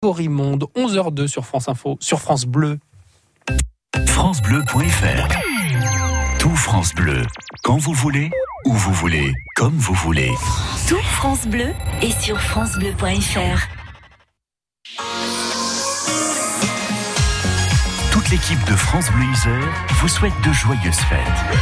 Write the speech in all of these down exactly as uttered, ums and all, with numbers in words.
Rimonde, onze heures deux sur France Info, sur France Bleu. francebleu point f r. Tout France Bleu, quand vous voulez, où vous voulez, comme vous voulez. Tout France Bleu est sur francebleu point f r. Toute l'équipe de France Bleu Isère vous souhaite de joyeuses fêtes.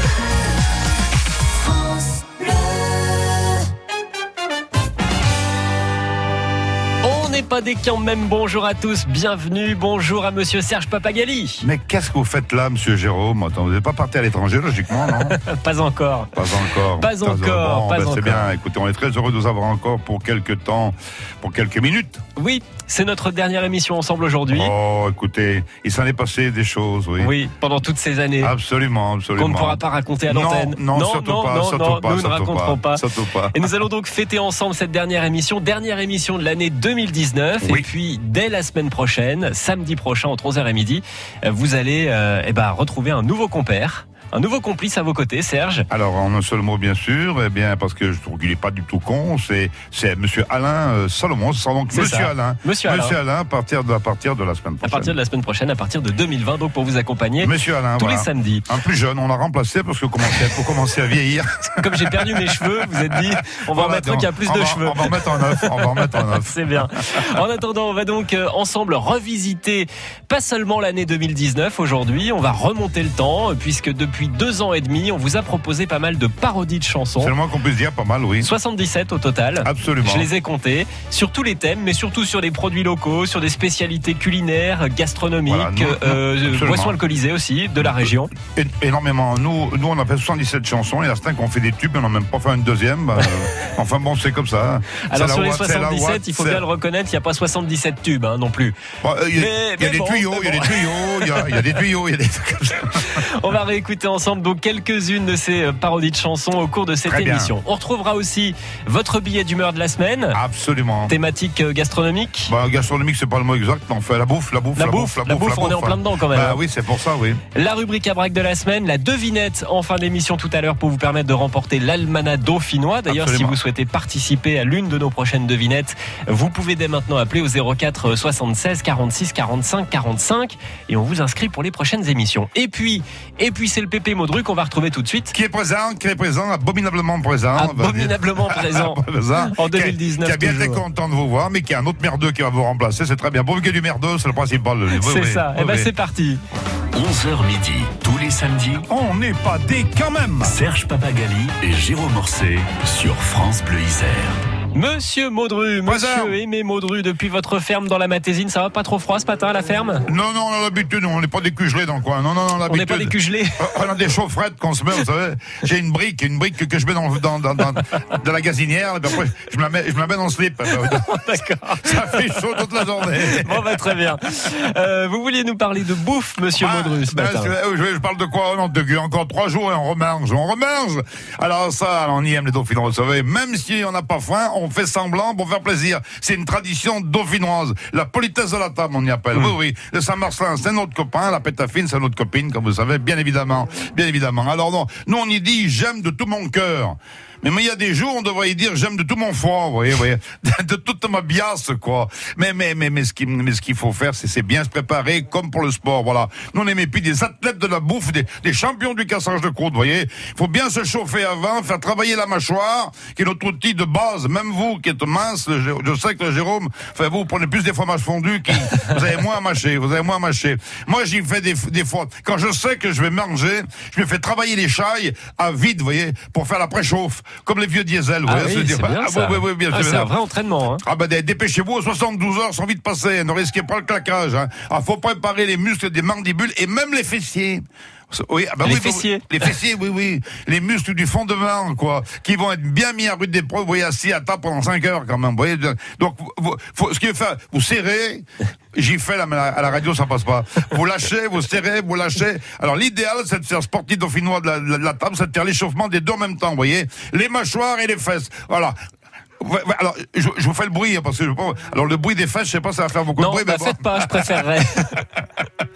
On n'est pas des quand même. Bonjour à tous, bienvenue. Bonjour à monsieur Serge Papagali. Mais qu'est-ce que vous faites là, monsieur Jérôme? Attends, vous n'êtes pas parti à l'étranger, logiquement, non? Pas encore. Pas encore. Pas encore. Bon, pas ben encore. C'est bien. Écoutez, on est très heureux de vous avoir encore pour quelques temps, pour quelques minutes. Oui, c'est notre dernière émission ensemble aujourd'hui. Oh, écoutez, il s'en est passé des choses, oui. Oui, pendant toutes ces années. Absolument, absolument. Qu'on ne pourra pas raconter à non, l'antenne. Non, non, surtout non, pas, non, surtout non, pas, nous ne surtout raconterons pas. pas. Surtout pas. Et nous allons donc fêter ensemble cette dernière émission, dernière émission de l'année deux mille dix-neuf. Oui. Et puis, dès la semaine prochaine, samedi prochain, entre onze heures et midi, vous allez euh, eh ben, retrouver un nouveau compère. Un nouveau complice à vos côtés, Serge. Alors, en un seul mot, bien sûr, eh bien, parce que je trouve qu'il n'est pas du tout con, c'est, c'est monsieur Alain euh, Salomon, c'est donc C'est monsieur ça. Alain. Monsieur Alain. Monsieur Alain, à partir de, à partir de la semaine prochaine. À partir de la semaine prochaine, à partir de deux mille vingt, donc pour vous accompagner Monsieur Alain, tous voilà. les samedis. Un plus jeune, on l'a remplacé parce que commençait, pour commencer à vieillir. Comme j'ai perdu mes cheveux, vous êtes dit, on va en Voilà, mettre un qui a plus on de va, cheveux. On va en mettre en neuf, on va en mettre en neuf. C'est bien. En attendant, on va donc euh, ensemble revisiter pas seulement l'année deux mille dix-neuf aujourd'hui, on va remonter le temps, euh, puisque depuis deux ans et demi, on vous a proposé pas mal de parodies de chansons. C'est le moins qu'on puisse dire, pas mal, oui. soixante-dix-sept au total. Absolument. Je les ai comptés sur tous les thèmes, mais surtout sur les produits locaux, sur des spécialités culinaires, gastronomiques, Voilà, nous, euh, absolument. boissons alcoolisées aussi, de la région. É- énormément. Nous, nous, on a fait soixante-dix-sept chansons. Il y a certains qui ont fait des tubes, on n'a même pas fait une deuxième. Bah, euh, enfin bon, c'est comme ça. Alors C'est sur la les Ouate, c'est la soixante-dix-sept, Ouate, il faut c'est- bien le reconnaître, il n'y a pas soixante-dix-sept tubes hein, non plus. Bon, euh, Il y a, Mais- il y a mais des bon, tuyaux, il y a mais des bon. tuyaux, il y a, il y a des tuyaux, il y a des trucs comme ça. On va réécouter ensemble donc quelques-unes de ces euh, parodies de chansons au cours de cette Très bien. émission. On retrouvera aussi votre billet d'humeur de la semaine, Absolument. thématique euh, gastronomique. Bah, gastronomique, c'est pas le mot exact, mais on fait la bouffe, la bouffe, La la bouffe, bouffe, la bouffe, on est en plein dedans quand même. Bah hein. oui, c'est pour ça, oui. La rubrique à braque de la semaine, la devinette en fin d'émission tout à l'heure pour vous permettre de remporter l'almanach dauphinois. D'ailleurs, si Absolument. vous souhaitez participer à l'une de nos prochaines devinettes, vous pouvez dès maintenant appeler au zéro quatre soixante-seize quarante-six quarante-cinq quarante-cinq et on vous inscrit pour les prochaines émissions. Et puis, et puis c'est le Pépé Modru qu'on va retrouver tout de suite. Qui est présent, qui est présent, abominablement présent. on va dire. Abominablement présent Présent. en Qui a- deux mille dix-neuf. Qui a bien été toujours. content de vous voir, mais qui a un autre merdeux qui va vous remplacer, c'est très bien. Pourvu qu'il y ait du merdeux, c'est le principal. Oui, C'est oui, ça. oui, Et ben oui. c'est parti. onze heures midi, tous les samedis, On n'est pas des quand même. Serge Papagali et Jérôme Morcet sur France Bleu Isère. Monsieur Modru, Présent. monsieur Aimé Modru, depuis votre ferme dans la Matésine, ça va pas trop froid ce matin à la ferme? Non, non, on a l'habitude, on n'est pas des cugelés dans le coin. Non, non, non, On l'habitude. n'est pas des cugelés. On a des chaufferettes qu'on se met, vous savez. J'ai une brique, une brique que je mets dans, dans, dans, dans, dans la gazinière, et puis après, je me la mets, je me la mets dans le slip. D'accord. Ça fait chaud toute la journée. Bon, bah, très bien. Euh, vous vouliez nous parler de bouffe, monsieur Ah, Modru, ce ben, matin. je, je- je parle de quoi? Non, de, encore trois jours et on remange, on remange. Alors ça, on y aime les dauphinois, vous savez. Même si on n'a pas faim, on fait semblant pour faire plaisir. C'est une tradition dauphinoise. La politesse de la table, on y appelle. Mmh. Oui, oui. Le Saint-Marcelin, c'est notre copain. La pétafine, c'est notre copine, comme vous savez, bien évidemment. Bien évidemment. Alors non, nous on y dit j'aime de tout mon cœur. Mais mais il y a des jours, on devrait y dire j'aime de tout mon foie, vous voyez, vous voyez, de toute ma biasse, quoi. Mais mais mais mais ce qu'il mais ce qu'il faut faire, c'est c'est bien se préparer, comme pour le sport, voilà. Nous on est puis des athlètes de la bouffe, des, des champions du cassage de croûte, vous voyez. Il faut bien se chauffer avant, faire travailler la mâchoire, qui est notre outil de base. Même vous qui êtes mince, le Jé- je sais que le Jérôme, enfin vous, vous prenez plus des fromages fondus, qui, vous avez moins à mâcher, vous avez moins à mâcher. Moi j'y fais des des fois. Quand je sais que je vais manger, je me fais travailler les chailles à vide, vous voyez, pour faire la préchauffe. Comme les vieux diesel, vous Ah voyez, oui, se dire, c'est bien ah, ça. oui, oui, oui, bien Ah, sûr. c'est un vrai entraînement. Hein. Ah ben dé- dépêchez-vous, soixante-douze heures sont vite passées, ne risquez pas le claquage. Hein. Ah, faut préparer les muscles des mandibules et même les fessiers. Oui, ah bah Les oui, bah fessiers. oui, les fessiers, oui, oui. Les muscles du fondement, quoi, qui vont être bien mis à rude d'épreuve, vous voyez, assis à table pendant cinq heures, quand même, vous voyez. Donc, vous, faut, ce qu'il faut faire, vous serrez, j'y fais, là, mais à la radio, ça passe pas. Vous lâchez, vous serrez, vous lâchez. Alors, l'idéal, c'est de faire sportif dauphinois de la, de la table, c'est de faire l'échauffement des deux en même temps, vous voyez. Les mâchoires et les fesses. Voilà. Ouais, ouais, alors, je, je vous fais le bruit, hein, parce que je, alors le bruit des fesses, je sais pas, ça va faire beaucoup Non, de bruit. bah, mais bon. faites pas, je préférerais.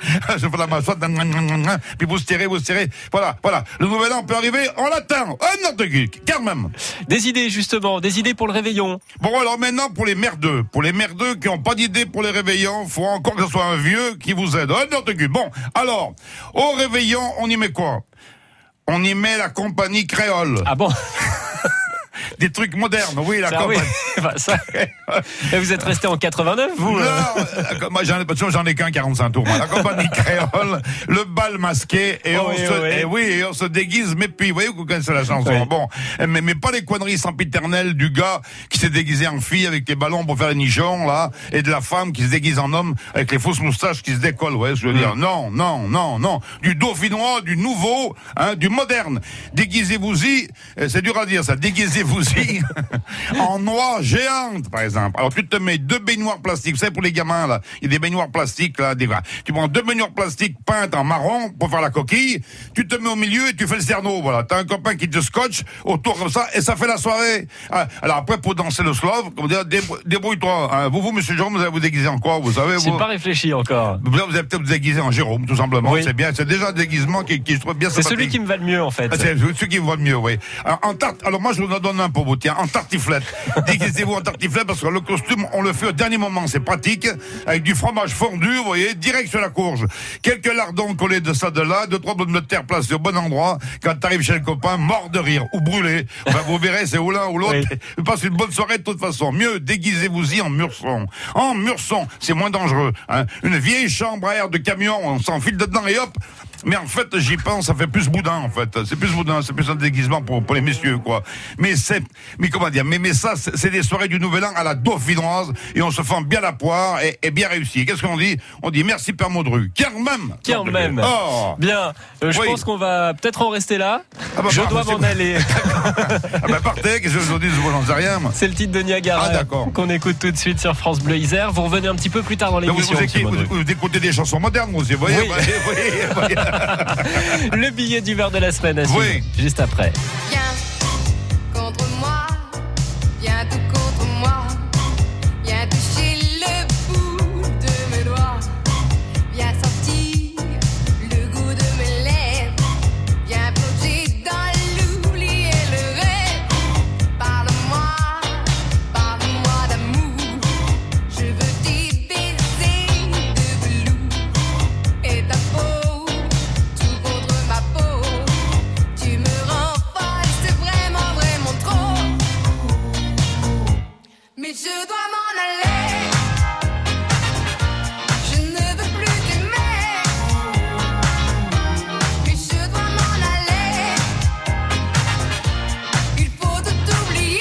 Je fais la mâchoire, puis vous serrez, vous serrez. Voilà, voilà. Le nouvel an peut arriver, on l'attend. Un autre geek, quand même. Des idées, justement, des idées pour le réveillon. Bon, alors maintenant, pour les merdeux. Pour les merdeux qui n'ont pas d'idée pour les réveillons, faut encore que ce soit un vieux qui vous aide. Un autre geek. Bon, alors, au réveillon, on y met quoi? On y met la compagnie créole. Ah bon? Des trucs modernes, oui, la ça, compagnie. Oui. Enfin, ça... Et vous êtes resté en quatre-vingt-neuf, vous? Non, euh... moi j'en ai, j'en ai qu'un quarante-cinq tours. Moi. La compagnie créole, le bal masqué, et, oh, on, oui, se, oui. Et, oui, et on se déguise, mais puis, vous voyez, vous connaissez la chanson. Oui. Bon, mais, mais pas les conneries sempiternelles du gars qui s'est déguisé en fille avec les ballons pour faire les nichons, là, et de la femme qui se déguise en homme avec les fausses moustaches qui se décollent, ouais, je veux mm. dire. Non, non, non, non. Du dauphinois, du nouveau, hein, du moderne. Déguisez-vous-y, c'est dur à dire ça, déguisez-vous-y en noix géante, par exemple. Alors tu te mets deux baignoires plastiques, vous savez, pour les gamins là, il y a des baignoires plastiques là, des... tu prends deux baignoires plastiques peintes en marron pour faire la coquille, tu te mets au milieu et tu fais le cerneau, voilà. T'as un copain qui te scotche autour comme ça et ça fait la soirée. Alors après pour danser le slove, comme dire, débrouille-toi. Hein. Vous, vous, Monsieur Jérôme, vous allez vous déguiser en quoi, vous savez? J'ai vous... pas réfléchi encore. Vous allez peut-être vous déguiser en Jérôme, tout simplement. Oui. C'est bien, c'est déjà un déguisement qui, qui je trouve bien. C'est celui qui me va le mieux en fait. Ah, c'est celui qui me va le mieux, oui. Alors, en tarte, alors moi je vous en donne un pour vous, tiens, en tartiflette. Déguisez-vous en tartiflette parce que le costume, on le fait au dernier moment, c'est pratique, avec du fromage fondu, vous voyez, direct sur la courge. Quelques lardons collés de ça, de là, deux, trois pommes de terre placées au bon endroit. Quand t'arrives chez le copain, mort de rire, ou brûlé. Enfin, vous verrez, c'est ou l'un ou l'autre. Oui. Passe une bonne soirée de toute façon. Mieux, déguisez-vous-y en murson. En murson, c'est moins dangereux, hein. Une vieille chambre à air de camion, on s'enfile dedans et hop. Mais en fait, j'y pense, ça fait plus boudin, en fait. C'est plus boudin, c'est plus un déguisement pour, pour les messieurs, quoi. Mais c'est, mais comment dire, mais, mais ça, c'est, c'est des soirées du Nouvel An à la dauphinoise, et on se fend bien la poire, et, et bien réussi. Qu'est-ce qu'on dit? On dit merci Père Maudru. Quand même! Quand même! Oh. Bien. Euh, je oui. pense qu'on va peut-être en rester là. Ah bah, je bah, dois m'en aller. Ah bah, partez, qu'est-ce que je vous dis? Je n'en sais rien. C'est le titre de Niagara. Ah, d'accord. Qu'on écoute tout de suite sur France Bleu Isère. Vous revenez un petit peu plus tard dans l'émission. Vous, vous, vous, vous, vous écoutez des chansons modernes, vous aussi, vous voyez? Oui. Bah, voyez, voyez. Le billet du beurre de la semaine à suivre, oui. Juste après. Viens contre moi, viens tout contre moi, viens toucher le bout de mes doigts, viens sentir le goût de mes lèvres, viens plonger dans l'oubli et le rêve. Parle-moi, parle-moi d'amour, je veux t'y baiser de velours et ta peau. Mais je dois m'en aller, je ne veux plus t'aimer. Mais je dois m'en aller, il faut tout oublier.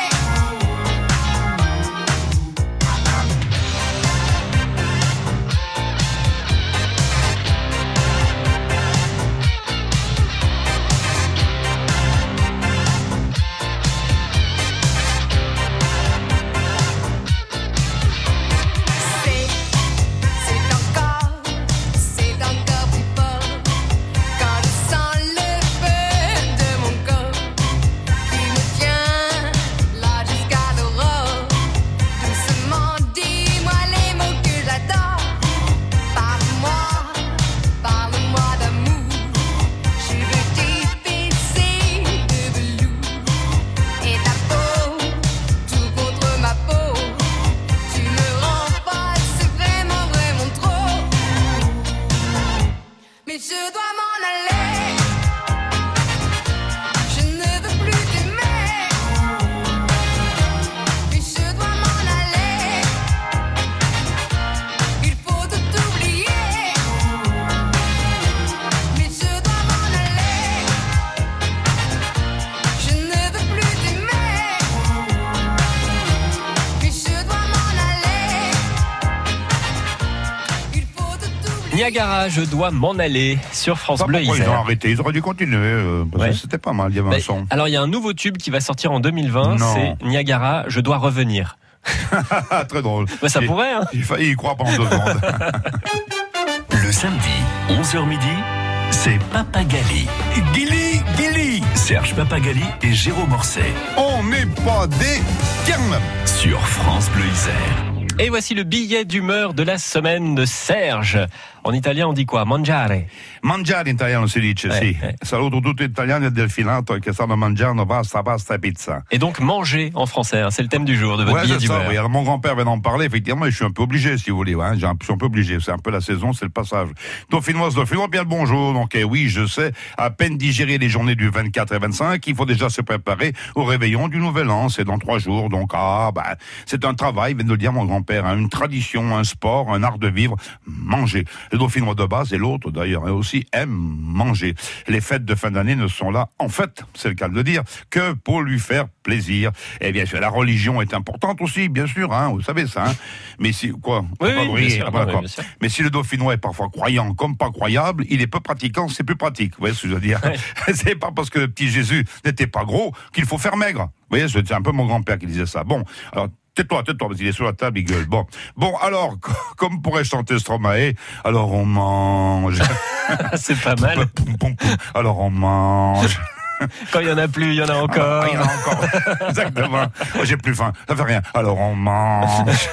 Niagara, je dois m'en aller sur France Bleu Isère. Ils ont arrêté, ils auraient dû continuer, euh, parce ouais. que c'était pas mal, il y avait bah, un son. Alors il y a un nouveau tube qui va sortir en deux mille vingt, non. C'est Niagara, je dois revenir. Très drôle. Bah, ça il, pourrait, hein. Il faillit y croire pendant deux secondes. Le samedi, onze heures midi, c'est Papagali. Gilly, Gilly. Serge Papagali et Jérôme Orsay. On n'est pas des carmes. Sur France Bleu Isère. Et voici le billet d'humeur de la semaine de Serge. En italien, on dit quoi? Mangiare. Mangiare in italiano si dice, Ouais, sì. ouais. Saluto tutti gli italiani del filato che stanno mangiando pasta, pasta e pizza. Et donc manger en français, hein, c'est le thème du jour de votre Ouais, billet c'est ça, d'humeur. oui. Alors, mon grand-père vient d'en parler, effectivement, et je suis un peu obligé, si vous voulez, hein. Je suis un peu obligé. C'est un peu la saison, c'est le passage. Dauphinoise, Dauphinois, bien le bonjour. Donc, eh, oui, je sais, à peine digérer les journées du vingt-quatre et vingt-cinq, il faut déjà se préparer au réveillon du Nouvel An. C'est dans trois jours. Donc, ah, bah, c'est un travail, vient de le dire mon grand-père, hein, une tradition, un sport, un art de vivre, manger. Le Dauphinois de base et l'autre, d'ailleurs, aussi aime manger. Les fêtes de fin d'année ne sont là, en fait, c'est le cas de le dire, que pour lui faire plaisir. Et bien sûr, la religion est importante aussi, bien sûr, hein, vous savez ça. Hein. Mais si, quoi? Oui, Pas oui, briller, bien sûr, ah, non, d'accord. oui, bien sûr. Mais si le Dauphinois est parfois croyant comme pas croyable, il est peu pratiquant, c'est plus pratique. Vous voyez ce que je veux dire? Ouais. C'est pas parce que le petit Jésus n'était pas gros qu'il faut faire maigre. Vous voyez, c'est un peu mon grand-père qui disait ça. Bon, alors, tais-toi, tais-toi, parce qu'il est sur la table, il gueule. Bon, bon, alors, comme pourrait chanter Stromae, alors on mange. C'est pas mal. Poum, poum, poum. Alors on mange. Quand il y en a plus, il y en a encore. Ah, il y en a encore. Exactement. Oh, j'ai plus faim. Ça fait rien. Alors on mange.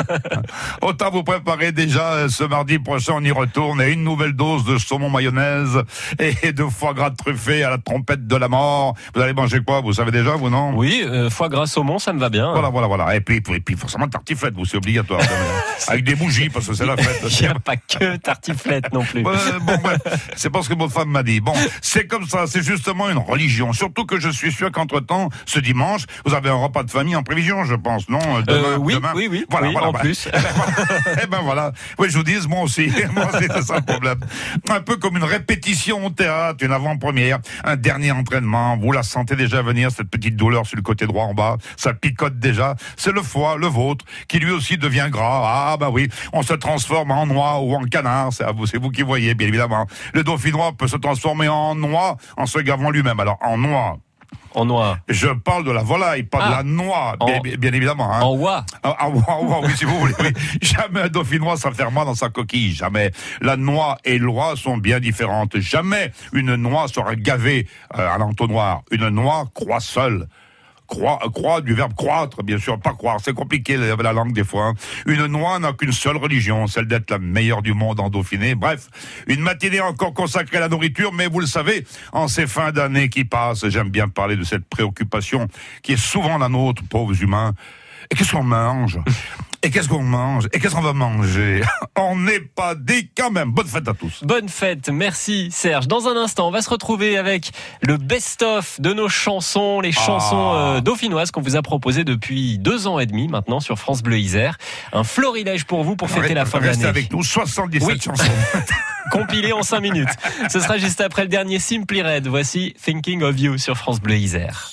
Autant vous préparer déjà ce mardi prochain, on y retourne et une nouvelle dose de saumon mayonnaise et de foie gras truffé à la trompette de la mort. Vous allez manger quoi? Vous savez déjà, vous, non? Oui, euh, foie gras saumon, ça me va bien. Voilà, voilà, voilà. Et puis, et puis forcément tartiflette, vous, c'est obligatoire. Avec des bougies, parce que c'est la fête. Il n'y a pas que tartiflette non plus. Euh, bon, bref, c'est pas ce que votre femme m'a dit. Bon, c'est comme ça, c'est justement une religion. Surtout que je suis sûr qu'entre-temps, ce dimanche, vous avez un repas de famille en prévision, je pense, non? Demain, Euh, oui, demain. oui, oui, Voilà, oui, voilà, en voilà. plus. Eh ben, voilà. Eh ben voilà. Oui, je vous dis, moi aussi. Moi aussi, c'est ça le problème. Un peu comme une répétition au théâtre, une avant-première, un dernier entraînement. Vous la sentez déjà venir, cette petite douleur sur le côté droit en bas. Ça picote déjà. C'est le foie, le vôtre, qui lui aussi devient gras. Ah, bah oui. On se transforme en noix ou en canard. C'est à vous, c'est vous qui voyez, bien évidemment. Le Dauphinois peut se transformer en noix en se gavant lui-même. Alors, en noix. En noix. Je parle de la volaille, pas Ah. de la noix, bien, En- bien, bien évidemment. Hein. En oie. Ah, ah, ah, ah, oui, si vous voulez. Oui. Jamais un Dauphinois s'enferma dans sa coquille. Jamais. La noix et l'oie sont bien différentes. Jamais une noix sera gavée euh, à l'entonnoir. Une noix croît seule. Croît, croît du verbe croître, bien sûr, pas croire. C'est compliqué la, la langue des fois. Hein. Une noix n'a qu'une seule religion, celle d'être la meilleure du monde en Dauphiné. Bref, une matinée encore consacrée à la nourriture, mais vous le savez, en ces fins d'année qui passent, j'aime bien parler de cette préoccupation qui est souvent la nôtre, pauvres humains. Et qu'est-ce qu'on mange? Et qu'est-ce qu'on mange? Et qu'est-ce qu'on va manger? On n'est pas dit quand même. Bonne fête à tous. Bonne fête, merci Serge. Dans un instant, on va se retrouver avec le best-of de nos chansons, les chansons Ah. euh, dauphinoises qu'on vous a proposées depuis deux ans et demi maintenant sur France Bleu Isère. Un florilège pour vous pour fêter la fin de Restez l'année. avec nous, soixante-dix-sept Oui. chansons. Compilé en cinq minutes. Ce sera juste après le dernier Simply Red. Voici Thinking of You sur France Bleu Isère.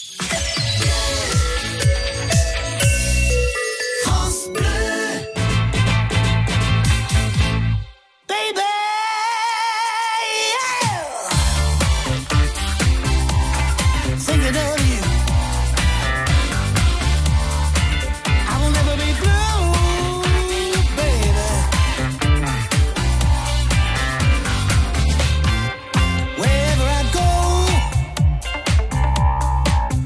Thinking of you. I will never be blue, baby. Wherever I go,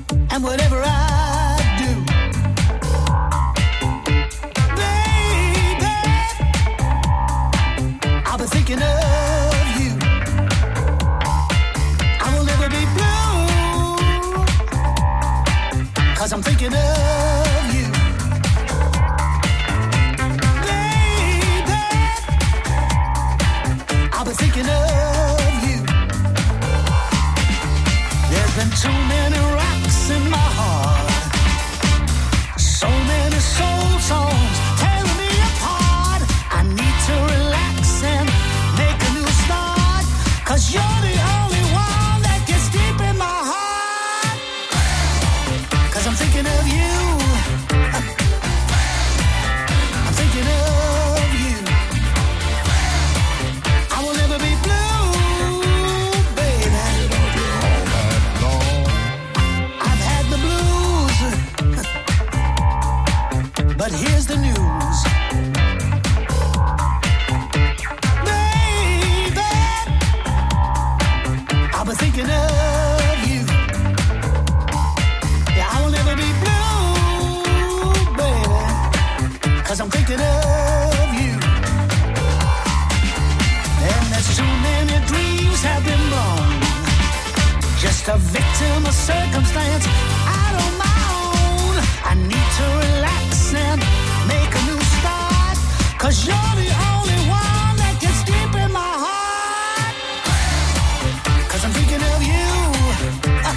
just a victim of circumstance. Out on my own, I need to relax and make a new start. Cause you're the only one that gets deep in my heart. Cause I'm thinking of you. Uh,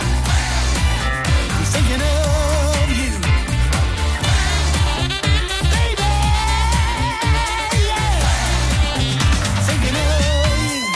I'm thinking of you. Baby, yeah. Thinking of you.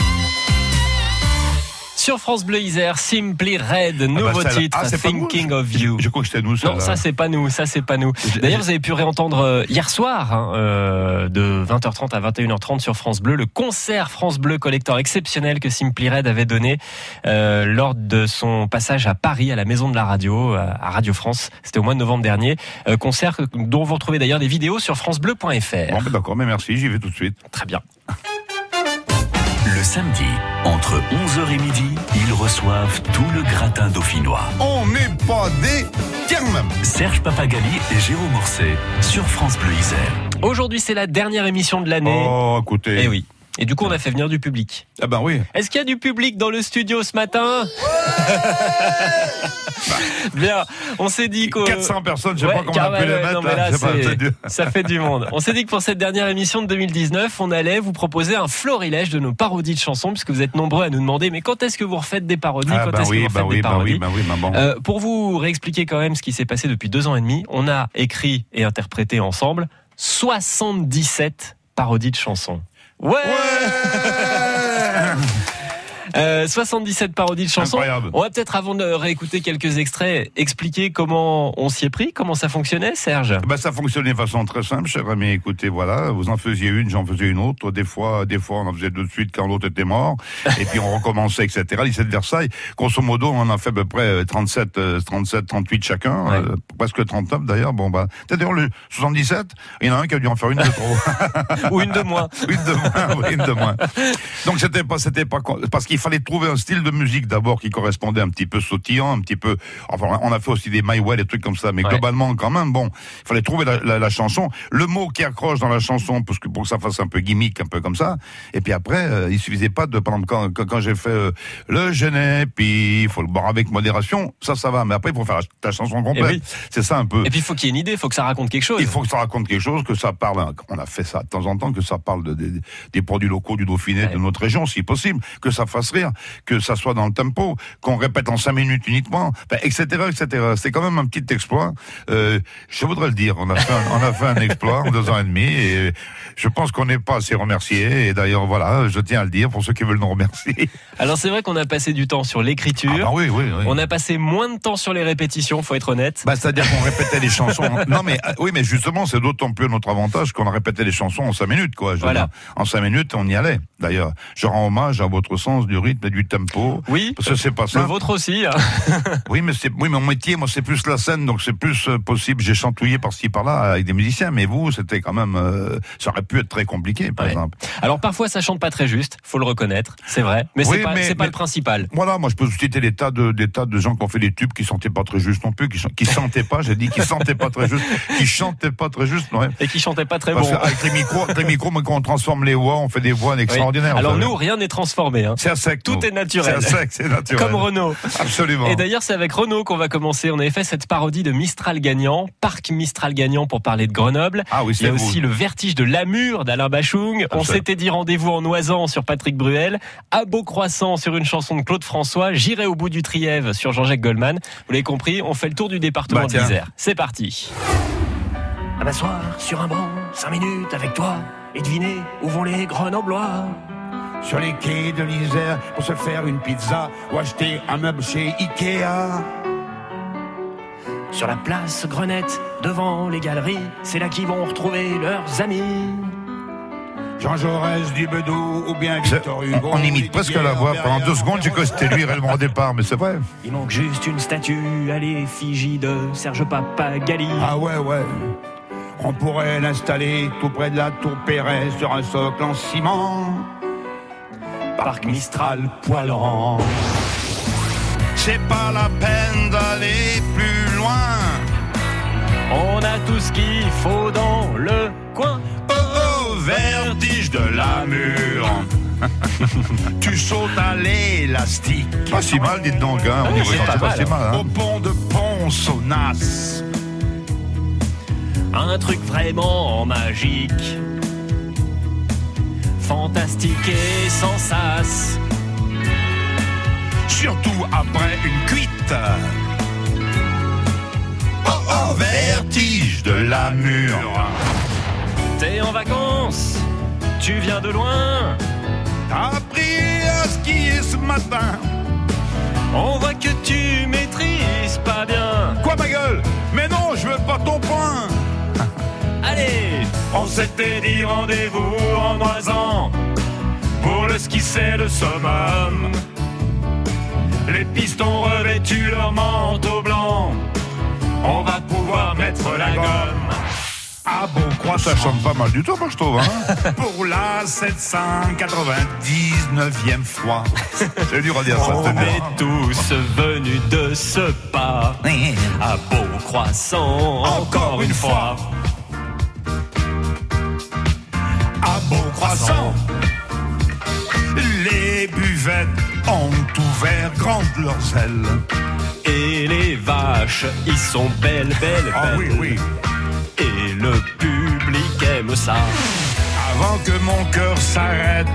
Sur France Bleu Isère, Simply Red, nouveau celle-là. titre, Ah, c'est pas nous, Thinking je- of You. Je, je crois que c'était nous, ça. Non, ça c'est pas nous, ça c'est pas nous. J'ai- D'ailleurs, vous avez pu réentendre euh, hier soir, hein, euh, de vingt heures trente à vingt et une heures trente sur France Bleu, le concert France Bleu collector exceptionnel que Simply Red avait donné euh, lors de son passage à Paris, à la Maison de la Radio, à Radio France. C'était au mois de novembre dernier. Euh, concert dont vous retrouvez d'ailleurs des vidéos sur francebleu point f r. Bon, ben d'accord, mais merci, j'y vais tout de suite. Très bien. Le samedi, entre onze heures et midi, ils reçoivent tout le gratin dauphinois. On n'est pas des termes. Serge Papagali et Jérôme Orsay sur France Bleu Isère. Aujourd'hui, c'est la dernière émission de l'année. Oh, écoutez. Eh oui. Et du coup, on a fait venir du public. Ah ben oui. Est-ce qu'il y a du public dans le studio ce matin? Bien, on s'est dit que quatre cents personnes, je sais Ouais, pas comment car- on a pu ouais, les ouais, mettre. non, mais là, là, c'est pas- c'est- c'est du- ça fait du monde. On s'est dit que pour cette dernière émission de deux mille dix-neuf, on allait vous proposer un florilège de nos parodies de chansons, puisque vous êtes nombreux à nous demander, mais quand est-ce que vous refaites des parodies? Ah Quand ben est-ce que oui, vous refaites ben des oui, ben parodies? oui, ben oui, ben bon. Euh, pour vous réexpliquer quand même ce qui s'est passé depuis deux ans et demi, on a écrit et interprété ensemble soixante-dix-sept parodies de chansons. Ouais, Euh, soixante-dix-sept parodies de chansons. Incroyable. On va peut-être, avant de réécouter quelques extraits, expliquer comment on s'y est pris, comment ça fonctionnait, Serge. Ben, ça fonctionnait de façon très simple, cher ami. Écoutez, voilà, vous en faisiez une, j'en faisais une autre. Des fois, des fois, on en faisait deux de suite quand l'autre était mort. Et puis, on recommençait, et cetera. Lycée de Versailles, grosso modo, on en a fait à peu près trente-sept, trente-sept, trente-huit chacun. Ouais. Euh, presque trente-neuf, d'ailleurs. Bon, bah, c'est-à-dire le soixante-dix-sept, il y en a un qui a dû en faire une de trop. Ou une de moins. Une de moins, oui, une de moins. Donc c'était pas, c'était pas, parce qu'il fallait trouver un style de musique d'abord qui correspondait un petit peu sautillant, un petit peu, enfin, on a fait aussi des My Way, des trucs comme ça, mais Ouais. globalement, quand même, bon, il fallait trouver la, la, la chanson, le mot qui accroche dans la chanson, parce que pour que ça fasse un peu gimmick, un peu comme ça. Et puis après, euh, il suffisait pas de, par exemple, quand, quand, quand j'ai fait euh, le Genet, puis il faut le boire avec modération, ça, ça va. Mais après, il faut faire la, la chanson complète. oui. C'est ça un peu. Et puis, il faut qu'il y ait une idée, il faut que ça raconte quelque chose. Il faut que ça raconte quelque chose, que ça parle, on a fait ça de temps en temps, que ça parle de, de- des produits locaux du Dauphiné, Ouais. de notre région, si possible, que ça fasse rire, que ça soit dans le tempo, qu'on répète en cinq minutes uniquement, ben, et cetera, et cetera. C'est quand même un petit exploit. Euh, je voudrais le dire, on a fait un, on a fait un exploit en deux ans et demi, et je pense qu'on n'est pas assez remercié, et d'ailleurs, voilà, je tiens à le dire pour ceux qui veulent nous remercier. Alors, c'est vrai qu'on a passé du temps sur l'écriture. Ah bah oui, oui, oui. On a passé moins de temps sur les répétitions, faut être honnête. Bah, c'est-à-dire qu'on répétait les chansons. Non, mais euh, oui, mais justement, c'est d'autant plus notre avantage qu'on a répété les chansons en cinq minutes, quoi. Je veux Voilà. dire, en cinq minutes, on y allait. D'ailleurs, je rends hommage à votre sens du rythme et du tempo. Oui, Parce que c'est pas le ça. vôtre aussi. Hein. Oui, mais c'est, oui, mais mon métier, moi, c'est plus la scène, donc c'est plus euh, possible. J'ai chantouillé par-ci, par-là avec des musiciens, mais vous, c'était quand même, euh, ça aurait pu être très compliqué, par Ouais. exemple. Alors, parfois, ça chante pas très juste, faut le reconnaître, c'est vrai. Mais Oui, c'est pas, mais- c'est pas mais- le principal. Voilà, moi, je peux vous citer des tas de, des tas de gens qui ont fait des tubes qui sentaient pas très juste non plus, qui, ch- qui sentaient pas, j'ai dit, qui sentaient pas très juste, qui chantaient pas très juste, ouais. Et qui chantait pas très Parce bon. qu'avec les micros, avec les micros, moi, quand on transforme les voix, on fait des voix Oui. extraordinaires. Alors vous savez. nous, rien n'est transformé. Hein. c'est à sec. Tout nous. est naturel. C'est à sec, c'est naturel. Comme Renaud. Absolument. Et d'ailleurs, c'est avec Renaud qu'on va commencer. On avait fait cette parodie de Mistral Gagnant, Parc Mistral Gagnant pour parler de Grenoble. Ah oui, Il y c'est a vous. aussi le vertige de Lamure d'Alain Bachung. On ça. s'était dit rendez-vous en Oisans sur Patrick Bruel, à Beaucroissant sur une chanson de Claude François, J'irai au bout du Trièvre sur Jean-Jacques Goldman. Vous l'avez compris, on fait le tour du département Bah, de tiens. l'Isère. C'est parti. À m'asseoir sur un banc, cinq minutes avec toi, et deviner où vont les Grenoblois. Sur les quais de l'Isère pour se faire une pizza ou acheter un meuble chez Ikea. Sur la place Grenette, devant les galeries, c'est là qu'ils vont retrouver leurs amis. Jean Jaurès du Bedout ou bien C'est- Victor Hugo. on, on imite presque la voix. Pendant deux secondes, j'ai cru que c'était lui réellement au départ, mais c'est vrai. Il manque juste une statue à l'effigie de Serge Papagali. Ah ouais, ouais. On pourrait l'installer tout près de la tour Pérez sur un socle en ciment. Parc Mistral, Poilerand. C'est pas la peine d'aller plus loin. On a tout ce qu'il faut dans le coin. Oh, oh, vertige de la mure. Tu sautes à l'élastique. Pas si mal, dites donc, hein. Au Oui, niveau c'est chant, pas c'est pas mal. si mal, hein. Au pont de Pont-Saunas. Un truc vraiment magique, fantastique et sans sas. Surtout après une cuite. Oh, oh, vertige de la mûre. T'es en vacances, tu viens de loin. T'as appris à skier ce matin. On voit que tu maîtrises pas bien. Quoi ma gueule? Mais non, je veux pas ton point. Allez, on s'était dit rendez-vous en Oisan. Pour le ski c'est le summum. Les pistes ont revêtu leur manteau blanc. On va pouvoir mettre la gomme. Ah bon, croissant. Ça chante pas mal du tout, moi, je trouve, hein. Pour la sept cent quatre-vingt-dix-neuvième fois. C'est dur à dire ça, On c'est est bien. tous venus de ce pas à Beaucroissant encore une fois. À Beaucroissant, les buvettes ont ouvert grandes leurs ailes. Et les vaches, ils sont belles, belles, Ah belles. oui, oui. Et le public aime ça. Avant que mon cœur s'arrête,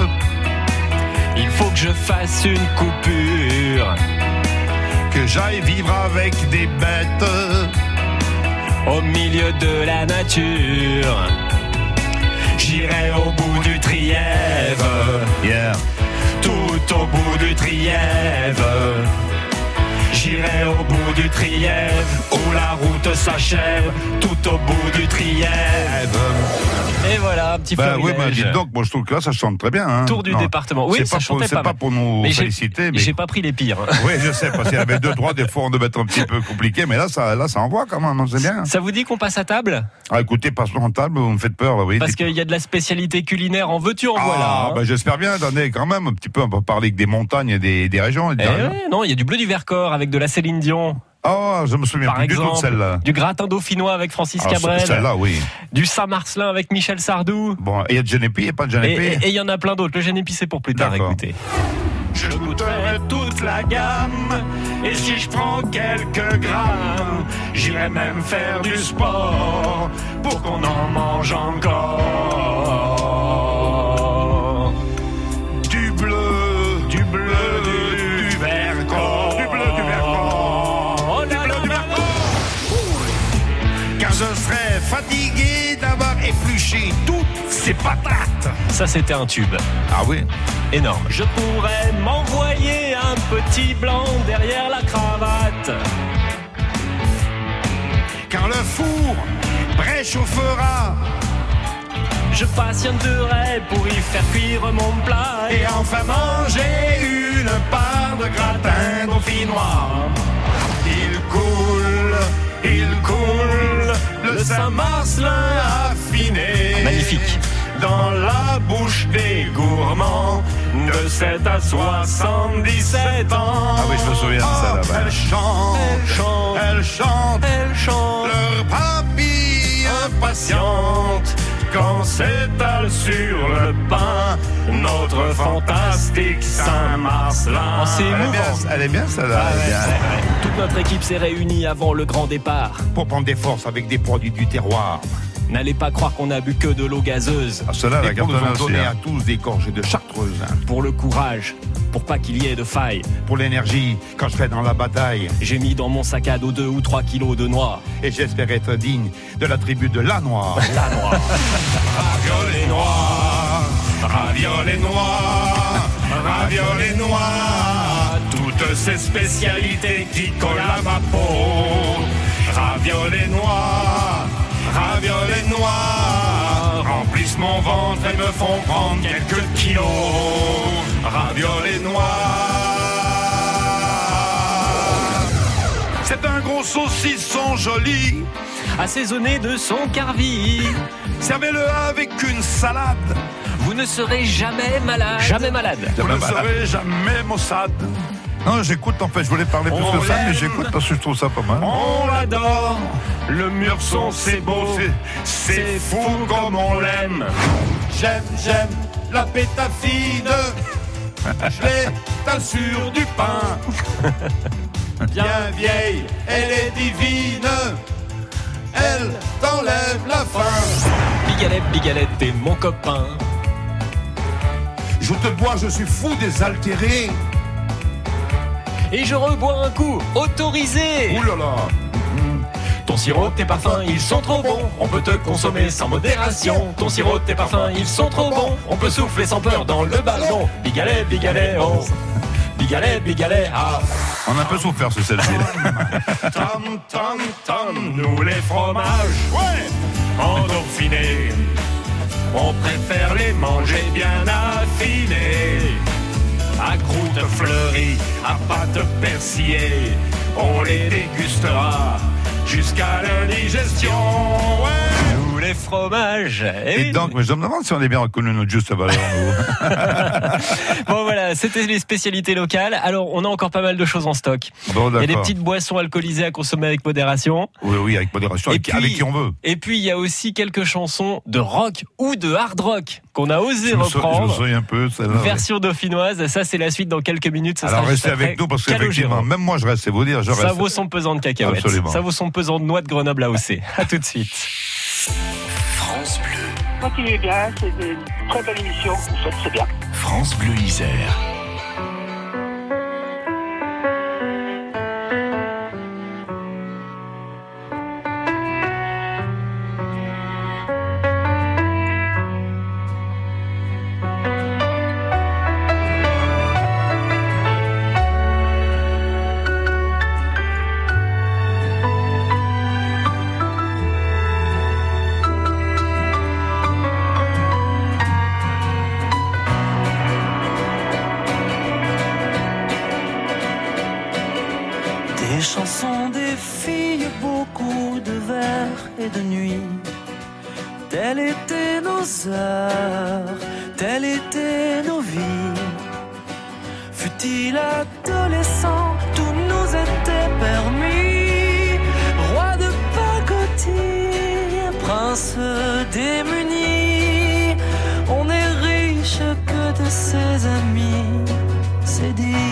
Il faut que je fasse une coupure que j'aille vivre avec des bêtes. au milieu de la nature. J'irai au bout du Trièves, Yeah. tout au bout du Trièves. J'irai au bout du Trièves, où la route s'achève, tout au bout du Trièves. Et voilà, un petit Ben oui, florilège. mais dites donc, moi je trouve que là ça chante très bien. Hein. Tour du Non. département. Oui, C'est ça pas pour- chantait C'est pas pas mal. pour nous Mais j'ai- féliciter, mais. J'ai pas pris les pires. Oui, je sais, parce qu'il y avait deux, trois, des fois on devait être un petit peu compliqué, mais là ça, là, ça envoie quand même, c'est bien. Ça vous dit qu'on passe à table? Ah, écoutez, passons en table, vous me faites peur, là, oui. Parce dites- qu'il y a de la spécialité culinaire en veux-tu, en Ah, voilà. hein. bah, j'espère bien, attendez, quand même, un petit peu, on va parler que des montagnes et des, des régions. Et des Eh régions. ouais, non, il y a du bleu du Vercors avec de la Céline Dion, Ah, je me souviens par plus du tout de exemple. celle-là. Du gratin dauphinois avec Francis Ah, Cabrel. Celle-là, oui. Du Saint-Marcelin avec Michel Sardou. Bon, il y a de Genépi, il n'y a pas de Et Genépi. et- et il y en a plein d'autres. Le Génépi, c'est pour plus tard, D'accord. écoutez. Je goûterai toute la gamme. Et si je prends quelques grammes, j'irai même faire du sport pour qu'on en mange encore. Du bleu, Du bleu du Vercors. Du bleu du Vercors. Oh là là là là. car je serais fatigué d'avoir épluché toutes ces patates. Ça, c'était un tube. Ah oui. Énorme. Je pourrais m'envoyer un petit blanc derrière la cravate. Quand le four préchauffera Je patienterai pour y faire cuire mon plat et enfin manger une part de gratin dauphinois. Il coule, il coule, le Saint-Marcelin affiné. Magnifique. Dans la bouche des gourmands de sept à soixante-dix-sept ans. Ah oui, je me souviens de ça, là-bas. Elle chante, Elle chante, elle chante, elle chante. leur papille impatiente quand s'étale sur le pain notre fantastique Saint-Marcelin. Oh, c'est Elle est bien, émouvant. elle est bien, celle-là. Ah elle est ouais, bien. c'est vrai. Toute notre équipe s'est réunie avant le grand départ. Pour prendre des forces avec des produits du terroir. N'allez pas croire qu'on a bu que de l'eau gazeuse. Ah, celle-là, la Et pour nous cartonne ont aussi. donné hein. à tous des gorgées de chartreuse. Pour le courage, pour pas qu'il y ait de faille, Pour l'énergie, quand je serai dans la bataille. j'ai mis dans mon sac à dos deux ou trois kilos de noix. Et j'espère être digne de la tribu de la noire. La noix. Ravioles noirs, ravioles noirs, ravioles noirs. Toutes ces spécialités qui collent à ma peau. Ravioles noirs, ravioles noirs. Remplissent mon ventre et me font prendre quelques kilos. Ravioles noirs. C'est un gros saucisson joli. Assaisonné de son carvi, Servez-le avec une salade. vous ne serez jamais malade. Jamais malade. Vous ne Jamais malade. serez jamais maussade. Non, j'écoute, en fait, je voulais parler plus On de ça, mais l'aime. j'écoute parce que je trouve ça pas mal. On l'adore. Le mur son c'est beau. C'est fou comme on l'aime. J'aime, j'aime la pétafine. Je l'étale sur du pain. Bien vieille, elle est divine. Elle t'enlève la faim. Bigalette, Bigalette, t'es mon copain. Je te bois, je suis fou désaltéré. Et je rebois un coup, autorisé. Ouh là là. Ton sirop, tes parfums, ils sont trop bons. On peut te consommer sans modération. Ton sirop, tes parfums, ils sont trop bons. On peut souffler sans peur dans le ballon. Bigalet, Bigalet, oh. Bigalet, Bigalet, ah. On a un peu souffert sur celle-ci. Tom, tom, tom, nous les fromages, ouais, endorphinés. On préfère les manger bien affinés. À croûte fleurie, à pâte persillée. On les dégustera jusqu'à l'indigestion, ouais. Nous les fromages. Et oui. donc, mais je me demande si on est bien reconnu notre juste valeur, nous. Bon voilà, c'était les spécialités locales. Alors, on a encore pas mal de choses en stock. Bon, Il y a des d'accord. petites boissons alcoolisées à consommer avec modération. Oui, oui, avec modération, Et avec, puis- avec qui on veut. Et puis, il y a aussi quelques chansons de rock ou de hard rock qu'on a osé Je me, sou- je me reprendre. souviens un peu. celle-là, ouais. Version dauphinoise. Ça, c'est la suite dans quelques minutes. Ça Alors sera juste restez après avec nous parce Calogero. qu'effectivement, même moi je reste, c'est vous dire, je Ça reste. vaut son pesant de cacahuètes. Absolument. Ça vaut son pesant de noix de Grenoble A O C. À tout de suite. France Bleu, Continuez bien, c'est une très belle émission, vous faites, c'est bien. France Bleu Isère. Des chansons, des filles, beaucoup de vers et de nuits. Telles étaient nos heures, telles étaient nos vies. Fut-il adolescent, tout nous était permis. Roi de pacotille, prince démuni. On est riche que de ses amis, c'est dit.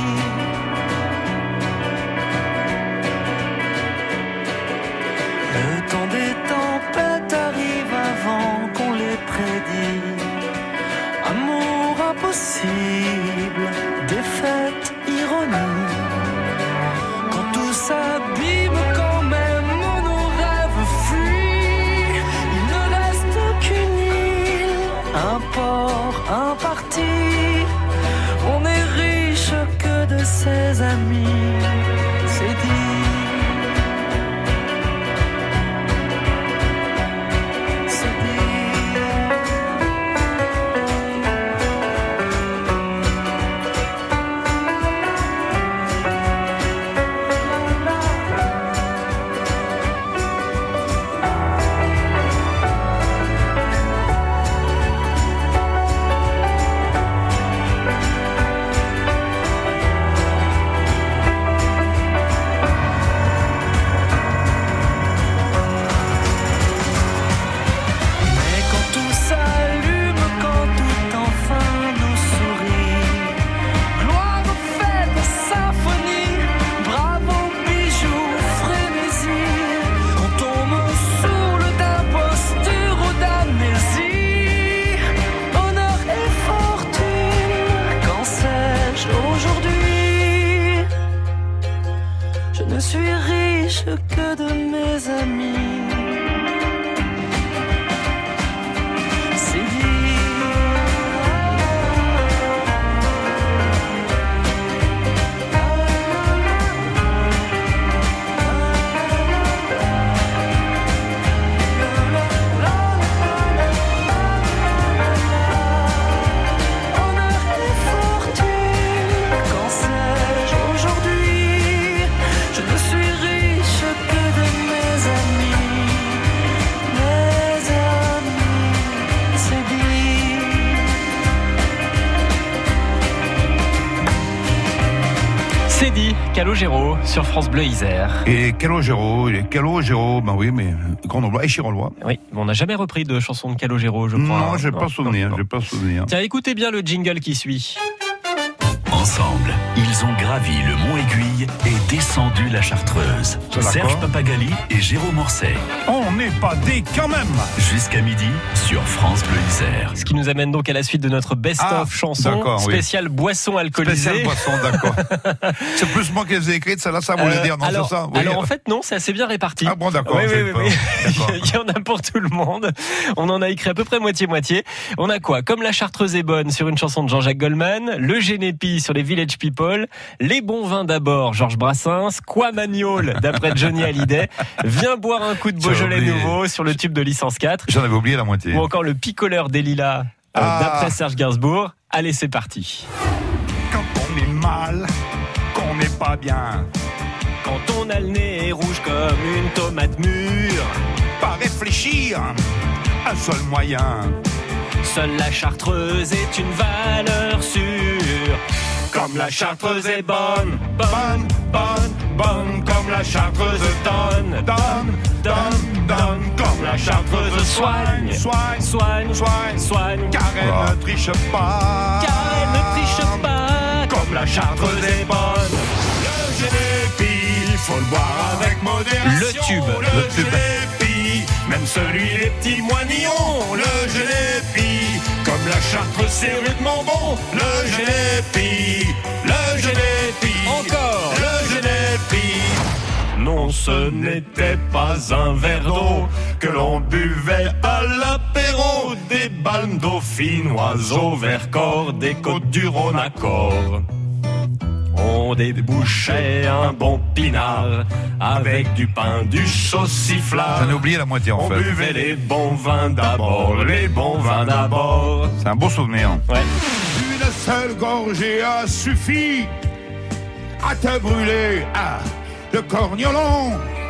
Le temps des tempêtes arrive avant qu'on les prédit. Amour impossible, défaite, ironie. Quand tout s'abîme, quand même nos rêves fuient. Il ne reste qu'une île, un port, un parti. On est riche que de ses amis, c'est dit. Mais quand tout s'allume, quand tout enfin nous sourit, gloire aux fêtes, symphonie, bravo, bijoux, frénésie, quand on me saoule d'imposture ou d'amnésie, honneur et fortune, qu'en sais-je aujourd'hui? Je ne suis riche que de mes amis. C'est dit. Honneur et fortune, qu'en sais-je aujourd'hui? Je ne suis riche que de C'est dit, Calogero sur France Bleu Isère. Et Calogero, il est Calogero, ben oui, mais Grenoble et Chirolois. Oui, mais on n'a jamais repris de chanson de Calogero, je crois. Non, j'ai pas souvenir, j'ai pas souvenir. Tiens, écoutez bien le jingle qui suit. Ensemble, ils ont gravi le Mont Aiguille et descendu la Chartreuse. Serge Papagali et Jérôme Orsay. On n'est pas des quand même. Jusqu'à midi sur France Bleu Isère. Ce qui nous amène donc à la suite de notre best-of Ah, chanson spéciale oui. boisson alcoolisée. Spéciale boisson, d'accord. C'est plus moi qui les ai écrites, celle-là, ça voulait euh, dire, non, alors, c'est ça oui. Alors en fait, non, c'est assez bien réparti. Ah bon, d'accord. Oui, oui, oui, oui. Il y en a pour tout le monde. On en a écrit à peu près moitié-moitié. On a quoi? Comme la Chartreuse est bonne sur une chanson de Jean-Jacques Goldman, le Génépi sur les Village People, les bons vins d'abord, Georges Brassens, Quoi Magnol d'après Johnny Hallyday, Viens boire un coup de Beaujolais nouveau sur le tube de licence quatre. J'en avais oublié la moitié. Ou encore le picoleur des lilas euh, ah. d'après Serge Gainsbourg. Allez, c'est parti. Quand on est mal, qu'on n'est pas bien, quand on a le nez rouge comme une tomate mûre, pas réfléchir, un seul moyen. Seule la Chartreuse est une valeur sûre. Comme la Chartreuse est bonne, bonne, bonne, bonne. Comme la Chartreuse donne, donne, donne, donne. Comme la Chartreuse soigne, soigne, soigne, soigne, soigne. Car elle oh. ne triche pas, car elle ne triche pas. Comme la Chartreuse est bonne. Le Génépi, faut le boire avec modération. Le tube, le, le Génépi, même celui des petits moignons. Le Génépi, comme la Chartreuse c'est rudement bon. Le Génépi, le Génépi, encore le Génépi. Non, ce n'était pas un verre d'eau que l'on buvait à l'apéro. Des balmes dauphinoises au Vercors, des côtes du Rhône à corps. On débouchait un bon pinard avec du pain, du sauciflard. J'en ai oublié la moitié en on fait. On buvait les bons vins d'abord, les bons vins d'abord. C'est un beau souvenir. Ouais. Une seule gorgée a suffi à te brûler. Ah, le corniolon.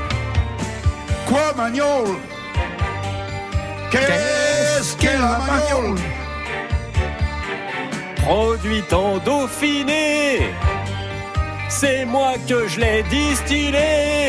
Quoi, Magnol? Qu'est-ce qu'est la Magnol? Produit en Dauphiné, c'est moi que je l'ai distillé.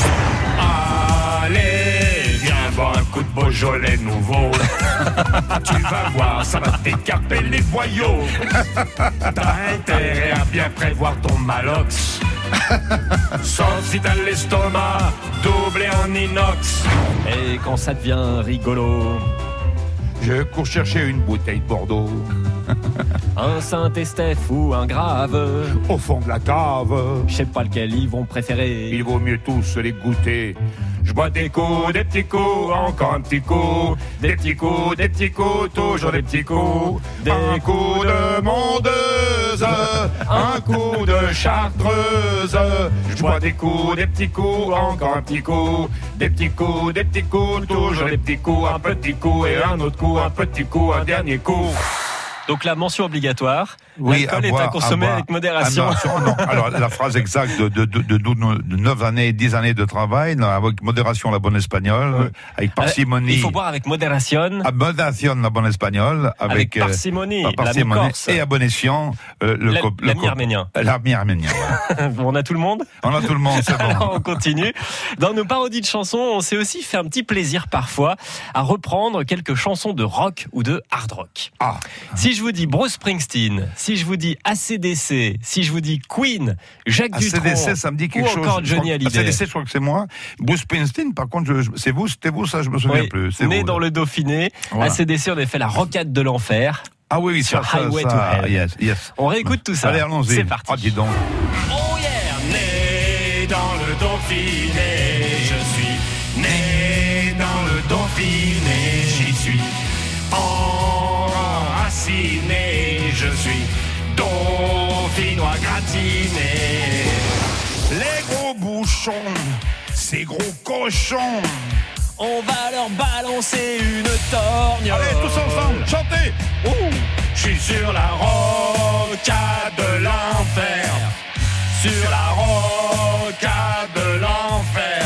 Allez, viens boire un coup de Beaujolais nouveau. Tu vas voir, ça va t'écarter les boyaux. T'as intérêt à bien prévoir ton malox. Sauf si t'as l'estomac doublé en inox. Et quand ça devient rigolo, je cours chercher une bouteille de Bordeaux. Un Saint-Estèphe ou un Grave. Au fond de la cave. Je sais pas lequel ils vont préférer. Il vaut mieux tous les goûter. Je bois des coups, des petits coups, encore un petit coup. Des petits coups, des petits coups, toujours des petits coups. Des un coup de mondeuse, un coup de chartreuse. Je bois des coups, des petits coups, encore un petit coup. Des petits coups, des petits coups, toujours des petits coups. Un petit coup et un autre coup, un petit coup, un dernier coup. Donc la mention obligatoire, oui, l'alcool à est boire, à consommer à avec modération. Ah non, non. Alors la phrase exacte de, de, de, de, de neuf années, dix années de travail, non, avec modération la bonne espagnole, oui. Avec parcimonie. Euh, il faut boire avec modération. À modération la bonne espagnole, avec, avec parcimonie, euh, parcimonie et abonation euh, le la, cop, l'ami arménien. L'ami arménien. Voilà. On a tout le monde. On a tout le monde, c'est bon. Alors on continue. Dans nos parodies de chansons, on s'est aussi fait un petit plaisir parfois à reprendre quelques chansons de rock ou de hard rock. Ah. Si je vous dis Bruce Springsteen, si je vous dis A C D C, si je vous dis Queen, Jacques Dutronc, A C D C, ça me dit quelque ou chose. encore Johnny Hallyday. A C D C, je crois que c'est moi. Bruce Springsteen, par contre, je, c'est vous, c'était vous, ça, je me souviens oui, plus. C'est né vous, dans là. le Dauphiné, Voilà. A C D C, on a fait la rocade de l'enfer. Ah oui, oui, sur ça, Highway ça, to ça, Hell. yes, yes. On réécoute tout ça. Allez, allons-y. C'est parti. Ah, dis donc. Oh yeah, né dans le Dauphiné, je suis né dans le Dauphiné, j'y suis enraciné, je suis dauphinois gratiné. Les gros bouchons, ces gros cochons, on va leur balancer une torgne. Allez, tous ensemble, chantez. Ouh. Je suis sur la rocade de l'enfer, sur la rocade de l'enfer,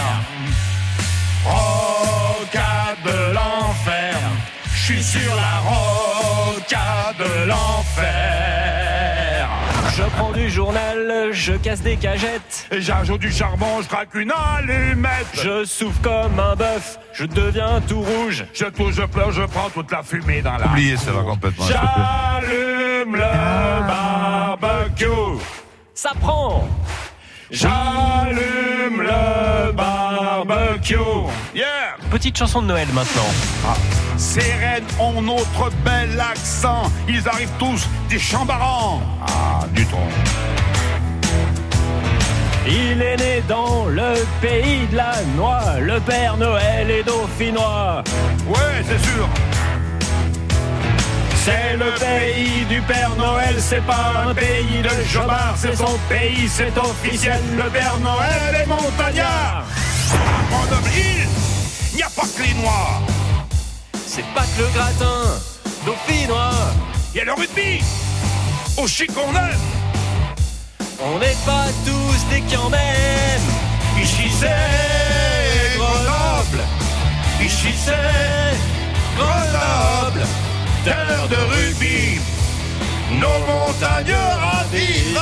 rocade de l'enfer. Je suis sur la rocade de l'enfer. Je prends du journal, je casse des cagettes. Et j'ajoute du charbon, je craque une allumette. Je souffle comme un bœuf, je deviens tout rouge. Je touche, je pleure, je prends toute la fumée dans la... Oubliez ça va complètement. J'allume le barbecue. Ça prend. J'allume le barbecue. Yeah. Petite chanson de Noël maintenant. Ah. Ces reines ont notre bel accent. Ils arrivent tous des Chambarans. Ah, du tronc. Il est né dans le pays de la noix. Le Père Noël est dauphinois. Ouais, c'est sûr. C'est le pays du Père Noël, c'est pas un pays de jobards, c'est son pays, c'est officiel. Le Père Noël est montagnard. Mon noble île, il n'y a pas que les noirs. C'est pas que le gratin dauphinois. Il y a le rugby. Au chic on aime. On n'est pas tous des camps même. Ici c'est Grenoble. Ici c'est Grenoble. Terre de rugby. Nos montagneux ravisent.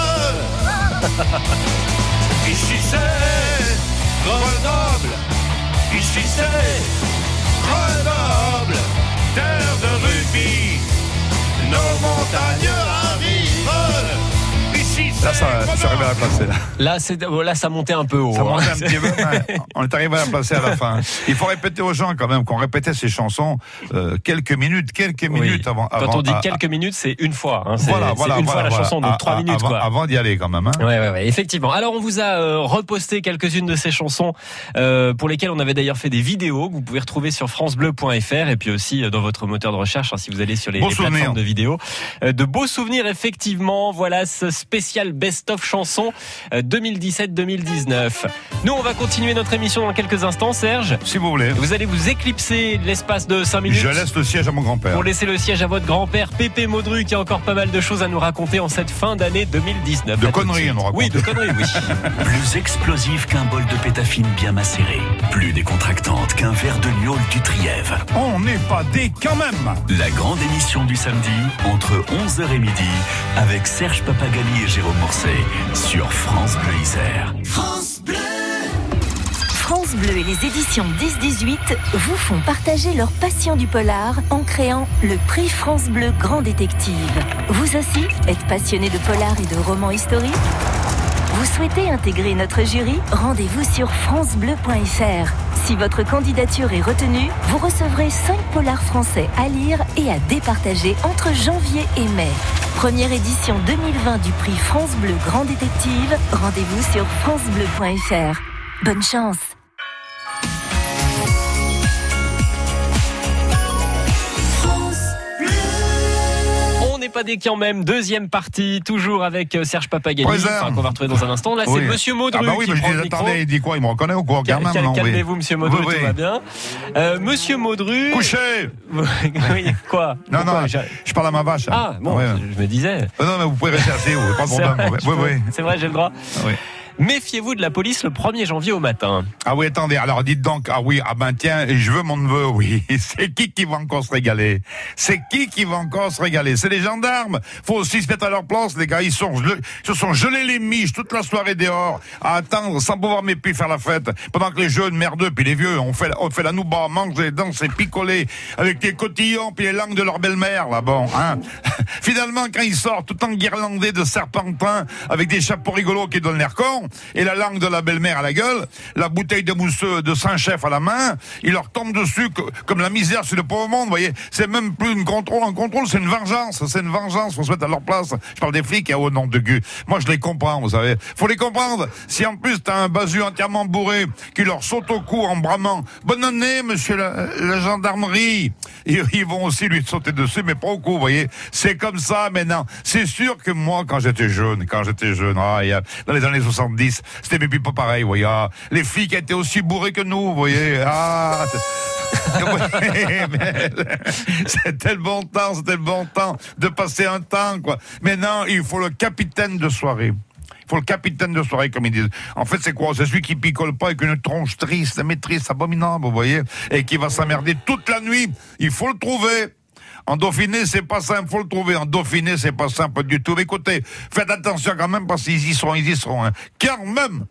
Ici c'est Grenoble. Ici c'est Grenoble. Terre de rugby. Nos montagneux arrivent. Ici, là, ça, je suis arrivé à la placer. Là, là, c'est, là ça montait un peu haut. Ça hein. montait un petit peu. Ouais. On est arrivé à la placer à la fin. Il faut répéter aux gens quand même qu'on répétait ces chansons euh, quelques minutes, quelques minutes oui. avant, avant. Quand on dit à, quelques minutes, c'est une fois. Hein. C'est, voilà, c'est voilà, une voilà, fois voilà. la chanson, donc à, trois à, minutes. Avant, quoi. avant d'y aller quand même. Hein. Ouais, ouais, ouais, effectivement. Alors on vous a euh, reposté quelques-unes de ces chansons euh, pour lesquelles on avait d'ailleurs fait des vidéos que vous pouvez retrouver sur francebleu point f r et puis aussi euh, dans votre moteur de recherche hein, si vous allez sur les, les plateformes de vidéos. Euh, de beaux souvenirs effectivement. Voilà ce spécial best-of chanson deux mille dix-sept deux mille dix-neuf. Nous, on va continuer notre émission dans quelques instants, Serge. Si vous voulez. Vous allez vous éclipser l'espace de cinq minutes. Je laisse le siège à mon grand-père. Pour laisser le siège à votre grand-père, Pépé Modru, qui a encore pas mal de choses à nous raconter en cette fin d'année deux mille dix-neuf. De conneries, on nous raconte. Oui, de conneries, oui. Plus explosif qu'un bol de pétafine bien macéré. Plus décontractante qu'un verre de gnôle du Trièvre. On n'est pas des quand même. La grande émission du samedi, entre onze heures et midi, avec Serge Papagali et Jérôme Morcet, sur France Bleu Isère. France Bleu. France Bleu et les éditions dix dix-huit vous font partager leur passion du polar en créant le prix France Bleu Grand Détective. Vous aussi êtes passionné de polar et de romans historiques ? Vous souhaitez intégrer notre jury ? Rendez-vous sur francebleu point f r. Si votre candidature est retenue, vous recevrez cinq polars français à lire et à départager entre janvier et mai. Première édition deux mille vingt du prix France Bleu Grand Détective. Rendez-vous sur francebleu point f r. Bonne chance! On n'est pas des quand même. Deuxième partie, toujours avec Serge Papagali, enfin, qu'on va retrouver dans un instant. Là, oui. c'est Monsieur Modru. Ah bah oui, qui mais prend je le dis, micro. attendez, il dit quoi? Il me reconnaît ou quoi? Cal- Quand même, cal- non, Calmez-vous, oui. Monsieur Modru, Oui, tout oui. va bien. Euh, Monsieur Modru. Couché. Oui, quoi? Non, Pourquoi non, j'ai- je parle à ma vache. Ah, bon, Ouais. je, je me disais. Euh, Non, mais vous pouvez rester assis, vous, pas de C'est problème. vrai, Oui, je peux- oui. c'est vrai, j'ai le droit. Oui. Méfiez-vous de la police le premier janvier au matin. Ah oui, attendez, alors dites donc, ah oui, ah ben tiens, je veux mon neveu, oui. C'est qui qui va encore se régaler? C'est qui qui va encore se régaler? C'est les gendarmes. Faut aussi se mettre à leur place, les gars. Ils sont, ils se sont gelés les miches toute la soirée dehors, à attendre sans pouvoir même plus faire la fête. Pendant que les jeunes merdeux, puis les vieux, on fait, on fait la nouba, manger, danser, picoler, avec les cotillons, puis les langues de leur belle-mère, là, bon, hein. Finalement, quand ils sortent tout enguirlandés de serpentins, avec des chapeaux rigolos qui donnent l'air con, et la langue de la belle-mère à la gueule, la bouteille de mousseux de Saint-Chef à la main, il leur tombe dessus que, comme la misère sur le pauvre monde, vous voyez. C'est même plus une contrôle, un contrôle, c'est une vengeance, c'est une vengeance, faut se mettre à leur place. Je parle des flics, au nom de Dieu. Moi, je les comprends, vous savez. Faut les comprendre. Si en plus t'as un basu entièrement bourré, qui leur saute au cou en bramant, bonne année, monsieur la, la gendarmerie. Ils, ils vont aussi lui sauter dessus, mais pas au cou, vous voyez. C'est comme ça, maintenant. C'est sûr que moi, quand j'étais jeune, quand j'étais jeune, ah, il y a, dans les années soixante-dix, c'était même pas pareil, vous voyez. Ah, les filles qui étaient aussi bourrées que nous, vous voyez. Ah, c'était le bon temps, c'était le bon temps de passer un temps, quoi. Maintenant, il faut le capitaine de soirée. Il faut le capitaine de soirée, comme ils disent. En fait, c'est quoi? C'est celui qui picole pas avec une tronche triste, maîtrise abominable, vous voyez, et qui va s'emmerder toute la nuit. Il faut le trouver. En Dauphiné, c'est pas simple, faut le trouver. En Dauphiné, c'est pas simple du tout. Mais écoutez, faites attention quand même parce qu'ils y seront, ils y seront. Hein. Quand même.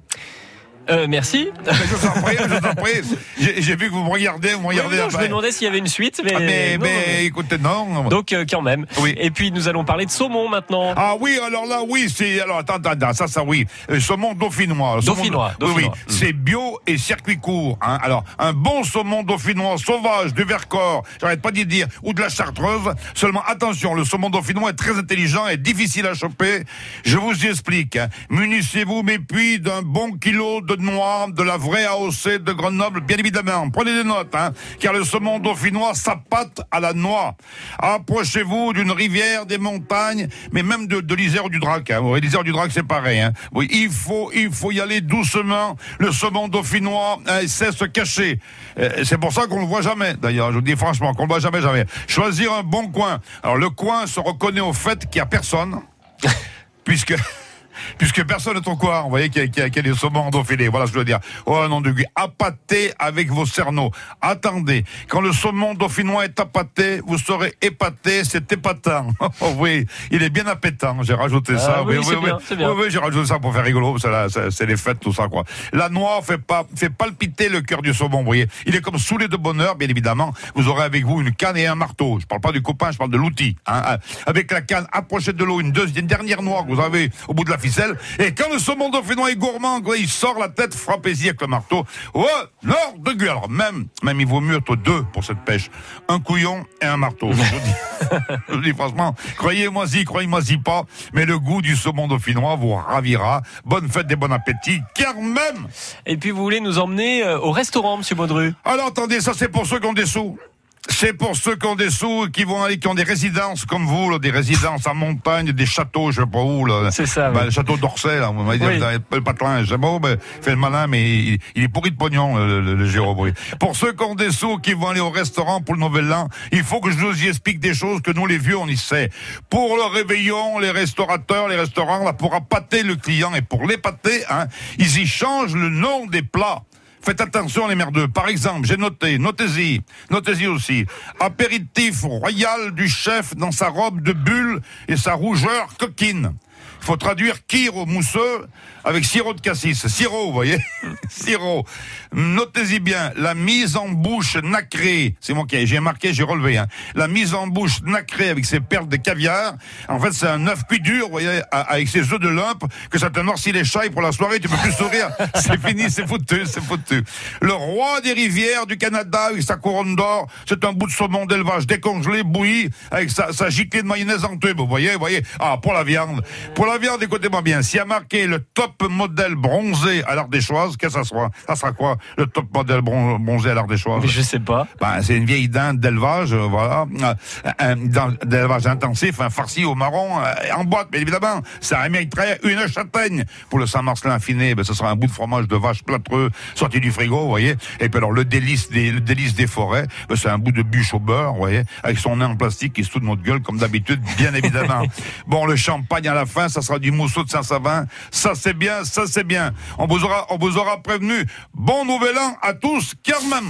Euh, merci. Mais je vous en prie, je vous en prie. J'ai, j'ai vu que vous me regardez, vous me regardez. Oui, non, je me demandais s'il y avait une suite, mais. Ah, mais, non, mais non. écoutez, non. Donc, euh, quand même. Oui. Et puis, nous allons parler de saumon maintenant. Ah oui, alors là, oui, c'est. Alors, attends, attends, attends, ça, ça, oui. Euh, saumon dauphinois. Saumon Dauphinois, Oui, oui. dauphinois. Mm. C'est bio et circuit court. Hein. Alors, un bon saumon dauphinois sauvage du Vercors, j'arrête pas d'y dire, ou de la Chartreuse. Seulement, attention, le saumon dauphinois est très intelligent et difficile à choper. Je vous y explique. Hein. Munissez-vous, mais puis, d'un bon kilo de noix, de la vraie A O C de Grenoble, bien évidemment. Prenez des notes, hein, car le saumon dauphinois s'appâte à la noix. Approchez-vous d'une rivière, des montagnes, mais même de, de l'Isère du Drac. Hein. Oui, l'Isère du Drac, c'est pareil. Hein. Oui, il faut, il faut y aller doucement. Le saumon dauphinois hein, sait se cacher. Euh, c'est pour ça qu'on le voit jamais. D'ailleurs, je vous dis franchement, qu'on le voit jamais, jamais. Choisir un bon coin. Alors, le coin se reconnaît au fait qu'il y a personne, puisque. Puisque personne n'est au courant, vous voyez qu'il y a, qu'il y a, qu'il y a des saumons dauphinés, voilà ce que je veux dire. Oh non de Dieu, appâtez avec vos cerneaux. Attendez, quand le saumon dauphinois est appâté, vous serez épaté, c'est épatant. Oh oui, il est bien appétant, j'ai rajouté Ah, ça. oui, oui, c'est oui, bien, oui. c'est bien. Oui, oui, j'ai rajouté ça pour faire rigolo, c'est, la, c'est, c'est les fêtes, tout ça, quoi. La noix fait pas, fait palpiter le cœur du saumon, vous voyez. Il est comme saoulé de bonheur, bien évidemment. Vous aurez avec vous une canne et un marteau. Je parle pas du copain, je parle de l'outil. Hein. Avec la canne, approchez de l'eau, une deuxième, une dernière noix que vous avez au bout de la ficelle. Et quand le saumon dauphinois est gourmand, quoi, il sort la tête, frappez-y avec le marteau. Oh, nord de gueule. Alors même, même il vaut mieux être deux pour cette pêche. Un couillon et un marteau. Je vous dis, je vous dis franchement, croyez-moi-y, croyez-moi-y pas, mais le goût du saumon dauphinois vous ravira. Bonne fête et bon appétit, car même. Et puis, vous voulez nous emmener euh, au restaurant, monsieur Baudru? Alors attendez, ça c'est pour ceux qui ont des sous. C'est pour ceux qui ont des sous, qui vont aller, qui ont des résidences comme vous, là, des résidences en montagne, des châteaux, je sais pas où, là. C'est ça, Ben, oui. le château d'Orsay, là, vous m'avez dit, Oui. vous avez le patelin, je sais pas où, ben, fait le malin, mais il, il est pourri de pognon, le, le, le Jérôme, oui. Pour ceux qui ont des sous, qui vont aller au restaurant pour le nouvel an, il faut que je vous y explique des choses que nous, les vieux, on y sait. Pour le réveillon, les restaurateurs, les restaurants, là, pour appâter le client et pour l'épater, hein, ils y changent le nom des plats. Faites attention les merdeux. Par exemple, j'ai noté, notez-y, notez-y aussi, apéritif royal du chef dans sa robe de bulle et sa rougeur coquine. Il faut traduire kir au mousseux avec sirop de cassis. Sirop, vous voyez. Sirop. Notez-y bien, la mise en bouche nacrée. C'est moi qui ai, j'ai marqué, j'ai relevé, hein. La mise en bouche nacrée avec ses perles de caviar. En fait, c'est un œuf cuit dur, vous voyez, avec ses œufs de lump, que ça te noircit les chailles pour la soirée, tu peux plus sourire. C'est fini, c'est foutu, c'est foutu. Le roi des rivières du Canada avec sa couronne d'or, c'est un bout de saumon d'élevage décongelé, bouilli, avec sa, sa giclée de mayonnaise en tube, vous voyez, vous voyez. Ah, pour la viande. Pour la viande, écoutez-moi bien, s'il y a marqué le top modèle bronzé à l'Ardéchoise, qu'est-ce que ça sera? Ça sera quoi, le top modèle bron- bronzé à l'Ardéchoise? Mais je sais pas. Ben, c'est une vieille dinde d'élevage, euh, voilà, euh, un, d'un- d'élevage intensif, un farci au marron, euh, en boîte, mais évidemment, ça mériterait une châtaigne. Pour le Saint-Marcelin affiné, ben, ce sera un bout de fromage de vache plâtreux, sorti du frigo, vous voyez. Et puis alors, le délice des, le délice des forêts, ben, c'est un bout de bûche au beurre, vous voyez, avec son nez en plastique qui se fout de notre gueule, comme d'habitude, bien évidemment. Bon, le champagne à la fin, ça sera du mousseau de Saint-Savin. Ça, c'est bien, ça, c'est bien. On vous aura, on vous aura prévenu. Bon nouvel an à tous, car même.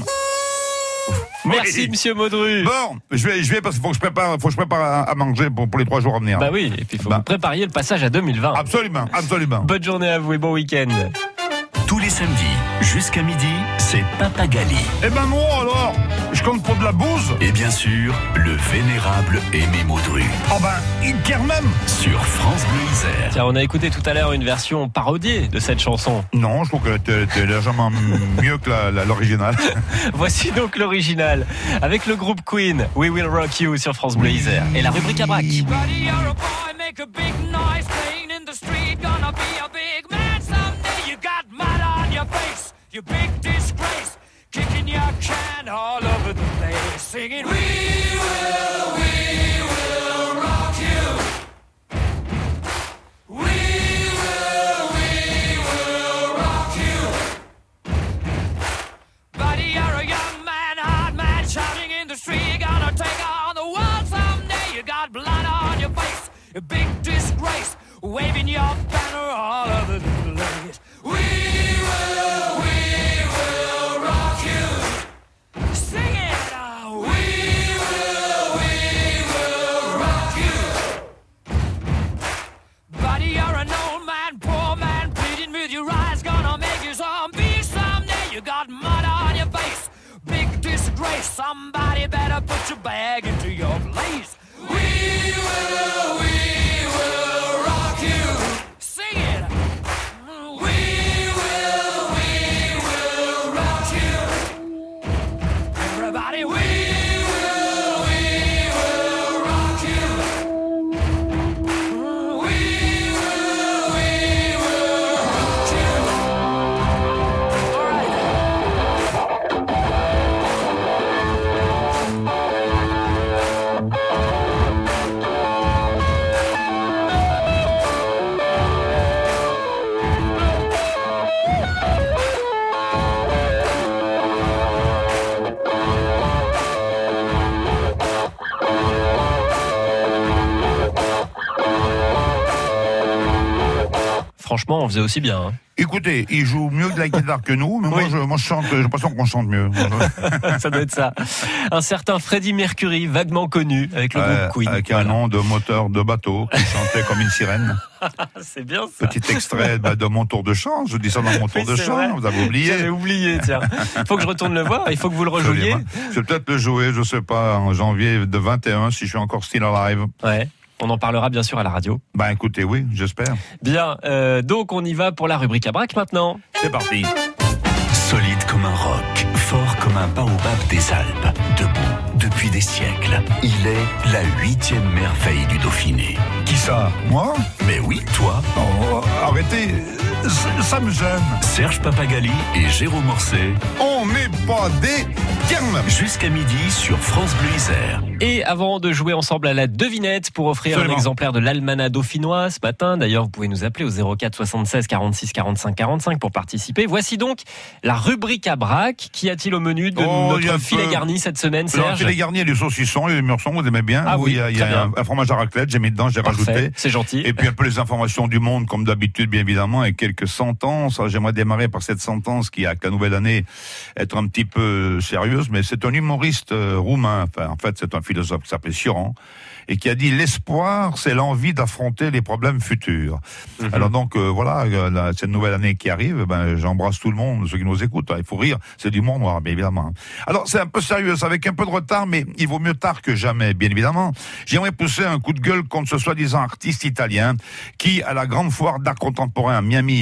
Merci, Oui. monsieur Baudru. Bon, je vais, je vais parce qu'il faut que je prépare, faut que je prépare à, à manger pour, pour les trois jours à venir. Bah oui, et puis il faut Bah. que vous prépariez le passage à deux mille vingt. Absolument, absolument. Bonne journée à vous et bon week-end. Tous les samedis, jusqu'à midi, c'est Papa Gali. Eh ben moi alors, je compte pour de la bouse. Et bien sûr, le vénérable Aimé Maudru. Oh ben, il quiert même. Sur France Bleu Isère. Tiens, on a écouté tout à l'heure une version parodiée de cette chanson. Non, je trouve qu'elle était, était légèrement mieux que la- la- l'original. Voici donc l'original avec le groupe Queen, We Will Rock You sur France Bleu Isère. Et la rubrique à braque. Buddy, you're a boy, make a big noise, playing in the street, gonna be a big man someday. You got mud on your face, you big disgrace, kicking your can all over the place, singing, We will, we will rock you. We will, we will rock you. Buddy, you're a young man, hard man, shouting in the street, gonna take on the world someday. You got blood on your face, a big disgrace, waving your banner all over the place. We will, we will rock you. Sing it out. We will, we franchement, on faisait aussi bien. Hein. Écoutez, il joue mieux de la guitare que nous, mais oui. moi, je, moi, je chante, j'ai l'impression qu'on chante mieux. Ça doit être ça. Un certain Freddie Mercury, vaguement connu, avec le euh, groupe Queen. Avec voilà. un nom de moteur de bateau, qui chantait comme une sirène. C'est bien ça. Petit extrait bah, de mon tour de chant, je dis ça dans mon tour oui, de chant, vrai. Vous avez oublié. J'avais oublié, tiens. Il faut que je retourne le voir, il faut que vous le rejouiez. Je vais peut-être le jouer, je sais pas, en janvier de vingt et un, si je suis encore still alive. Ouais. On en parlera bien sûr à la radio. Bah écoutez, oui, j'espère. Bien, euh, donc on y va pour la rubrique à braque maintenant. C'est parti. Solide comme un roc, fort comme un baobab des Alpes, debout depuis des siècles. Il est la huitième merveille du Dauphiné. Qui ça? Moi? Mais oui, toi. Oh, arrêtez, ça me gêne. Serge Papagali et Jérôme Orset. On n'est pas des termes. Jusqu'à midi sur France Bleu Isère. Et avant de jouer ensemble à la devinette pour offrir Absolument. un exemplaire de l'Almanach dauphinois ce matin, d'ailleurs vous pouvez nous appeler au zéro quatre soixante-seize quarante-six quarante-cinq quarante-cinq pour participer. Voici donc la rubrique à braque. Qu'y a-t-il au menu de oh, notre filet peu... garni cette semaine, Serge? Le filet garni, il y a des saucissons, il y a des mûrsons, vous aimez bien. Ah oui, il y a, il y a un, un fromage à raclette, j'ai mis dedans, j'ai Parfait, rajouté. C'est gentil. Et puis un peu les informations du monde, comme d'habitude, bien évidemment, et quelques sentences. J'aimerais démarrer par cette sentence qui, avec la nouvelle année, être un petit peu sérieuse, mais c'est un humoriste euh, roumain, enfin, en fait, c'est un philosophe qui s'appelle Sioran, et qui a dit l'espoir, c'est l'envie d'affronter les problèmes futurs. Mm-hmm. Alors donc euh, voilà, euh, cette nouvelle année qui arrive, ben j'embrasse tout le monde, ceux qui nous écoutent. Hein, il faut rire, c'est du monde noir, bien évidemment. Alors c'est un peu sérieux, c'est avec un peu de retard, mais il vaut mieux tard que jamais, bien évidemment. J'aimerais pousser un coup de gueule contre ce soi-disant artiste italien qui, à la grande foire d'art contemporain à Miami,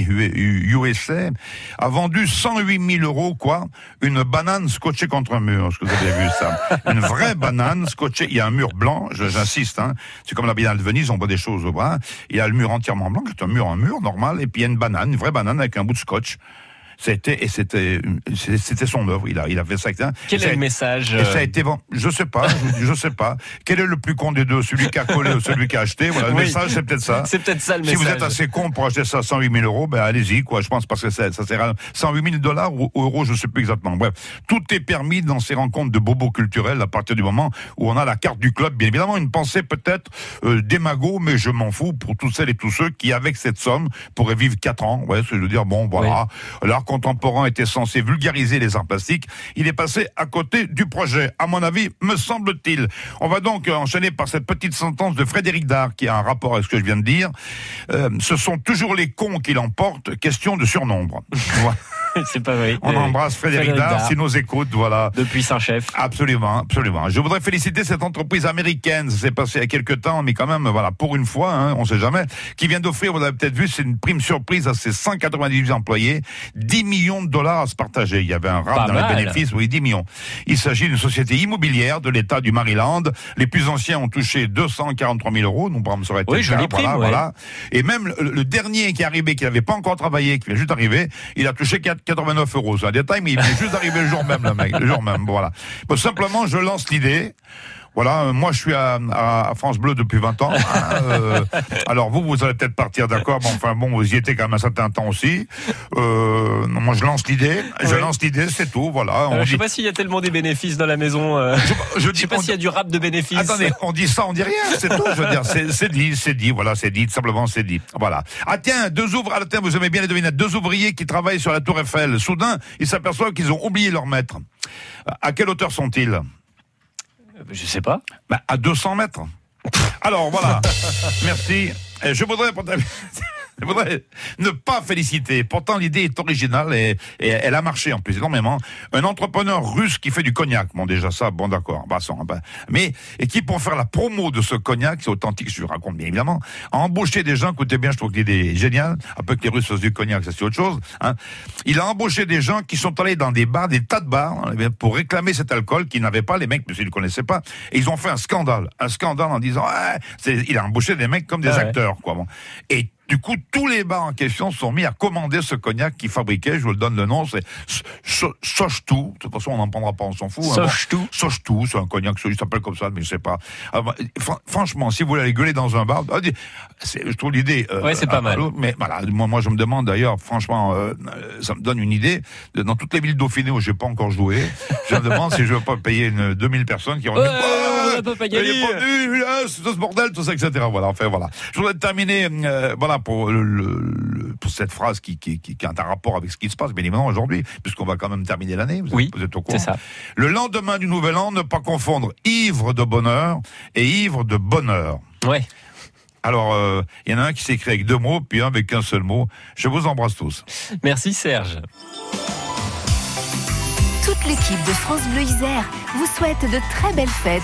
U S A, a vendu cent huit mille euros, quoi, une banane scotchée contre un mur. Est-ce que vous avez vu ça? Une vraie banane scotchée. Il y a un mur blanc, j'insiste. Hein. C'est comme la Biennale de Venise, on voit des choses au bras. Il y a le mur entièrement blanc, c'est un mur, un mur normal, et puis il y a une banane, une vraie banane avec un bout de scotch. C'était et c'était c'était son œuvre. Il a il a fait ça. Quel ça est le message? Et ça a été bon. Je sais pas. je, je sais pas. Quel est le plus con des deux? Celui qui a collé ou celui qui a acheté? Voilà. Le oui. message, c'est peut-être ça. C'est peut-être ça le si message. Si vous êtes assez con pour acheter ça à cent huit mille euros, ben allez-y quoi. Je pense parce que ça, ça sert à cent huit mille dollars ou euros, je sais plus exactement. Bref, tout est permis dans ces rencontres de bobos culturels à partir du moment où on a la carte du club. Bien évidemment, une pensée peut-être euh, démago, mais je m'en fous pour toutes celles et tous ceux qui, avec cette somme, pourraient vivre quatre ans. Ouais, c'est de dire bon, voilà, oui. L'art contemporain était censé vulgariser les arts plastiques, il est passé à côté du projet, à mon avis, me semble-t-il. On va donc enchaîner par cette petite sentence de Frédéric Dard, qui a un rapport avec ce que je viens de dire. Euh, ce sont toujours les cons qui l'emportent, question de surnombre. Voilà. C'est pas vrai. On embrasse Frédéric, Frédéric Dard, Dard, s'il nous écoute, voilà. Depuis Saint-Chef. Absolument, absolument. Je voudrais féliciter cette entreprise américaine, ça s'est passé il y a quelques temps, mais quand même, voilà, pour une fois, hein, on sait jamais, qui vient d'offrir, vous l'avez peut-être vu, c'est une prime surprise à ses cent quatre-vingt-dix-huit employés, dix millions de dollars à se partager. Il y avait un rap dans mal. les bénéfices, oui, dix millions. Il s'agit d'une société immobilière de l'État du Maryland. Les plus anciens ont touché deux cent quarante-trois mille euros, nous, par exemple, ça aurait été oui, le joli cas, prime, voilà, ouais. voilà. Et même le, le dernier qui est arrivé, qui n'avait pas encore travaillé, qui vient juste d'arriver, il a touché quatre-vingt-neuf euros. Un détail, mais il est juste arrivé le jour même, le mec, le jour même, voilà. Bon, simplement, je lance l'idée. Voilà, moi je suis à, à, à France Bleu depuis vingt ans. Hein, euh, alors vous, vous allez peut-être partir, d'accord, mais enfin bon, vous y étiez quand même un certain temps aussi. Euh, moi je lance l'idée, je oui. lance l'idée, c'est tout, voilà. On euh, dit... Je sais pas s'il y a tellement des bénéfices dans la maison. Euh... Je, je, je sais pas on... s'il y a du rap de bénéfices. Attendez, on dit ça, on dit rien, c'est tout, je veux dire, c'est, c'est dit, c'est dit, voilà, c'est dit, simplement c'est dit. Voilà. Ah tiens, deux ouvriers, ah, tiens, vous aimez bien les devinettes, deux ouvriers qui travaillent sur la Tour Eiffel. Soudain, ils s'aperçoivent qu'ils ont oublié leur maître. À quelle hauteur sont-ils? Je sais pas. Bah, à deux cents mètres. Alors, voilà. Merci. Et je voudrais, je voudrais ne pas féliciter. Pourtant, l'idée est originale et, et elle a marché en plus énormément. Un entrepreneur russe qui fait du cognac. Bon, déjà ça, bon, d'accord. Bah, ça, bah, mais, et qui, pour faire la promo de ce cognac, c'est authentique, je vous raconte bien évidemment, a embauché des gens, écoutez bien, je trouve que l'idée est géniale. Un peu que les Russes fassent du cognac, ça c'est autre chose, hein. Il a embauché des gens qui sont allés dans des bars, des tas de bars, pour réclamer cet alcool qu'ils n'avaient pas, les mecs, parce qu'ils ne le connaissaient pas. Et ils ont fait un scandale. Un scandale en disant, ah, c'est, il a embauché des mecs comme des ah, acteurs, ouais. quoi. Bon. Et du coup, tous les bars en question sont mis à commander ce cognac qu'ils fabriquaient. Je vous le donne le nom, c'est Sochtou. De toute façon, on n'en prendra pas, on s'en fout. Sochtou. Hein, bon. Sochtou, c'est un cognac, il s'appelle comme ça, mais je sais pas. Alors, fr- franchement, si vous voulez aller gueuler dans un bar, c'est, je trouve l'idée. Euh, ouais, c'est pas mal. Mais voilà, moi, moi, je me demande d'ailleurs, franchement, euh, ça me donne une idée. Dans toutes les villes Dauphiné où j'ai pas encore joué, je me demande si je veux pas payer une, deux mille personnes qui ont. Ouais, la Papagali. Il est pas venu, là, c'est ce bordel, tout ça, et cetera. Voilà, enfin, voilà. Je voudrais terminer, euh, voilà, pour le, le, pour cette phrase qui, qui, qui, qui a un rapport avec ce qui se passe, bien évidemment, aujourd'hui, puisqu'on va quand même terminer l'année. Vous êtes, oui, vous êtes au courant. c'est ça. Le lendemain du Nouvel An, ne pas confondre ivre de bonheur et ivre de bonheur. Ouais. Alors, il euh, y en a un qui s'écrit avec deux mots, puis un avec un seul mot. Je vous embrasse tous. Merci Serge. Toute l'équipe de France Bleu Isère vous souhaite de très belles fêtes.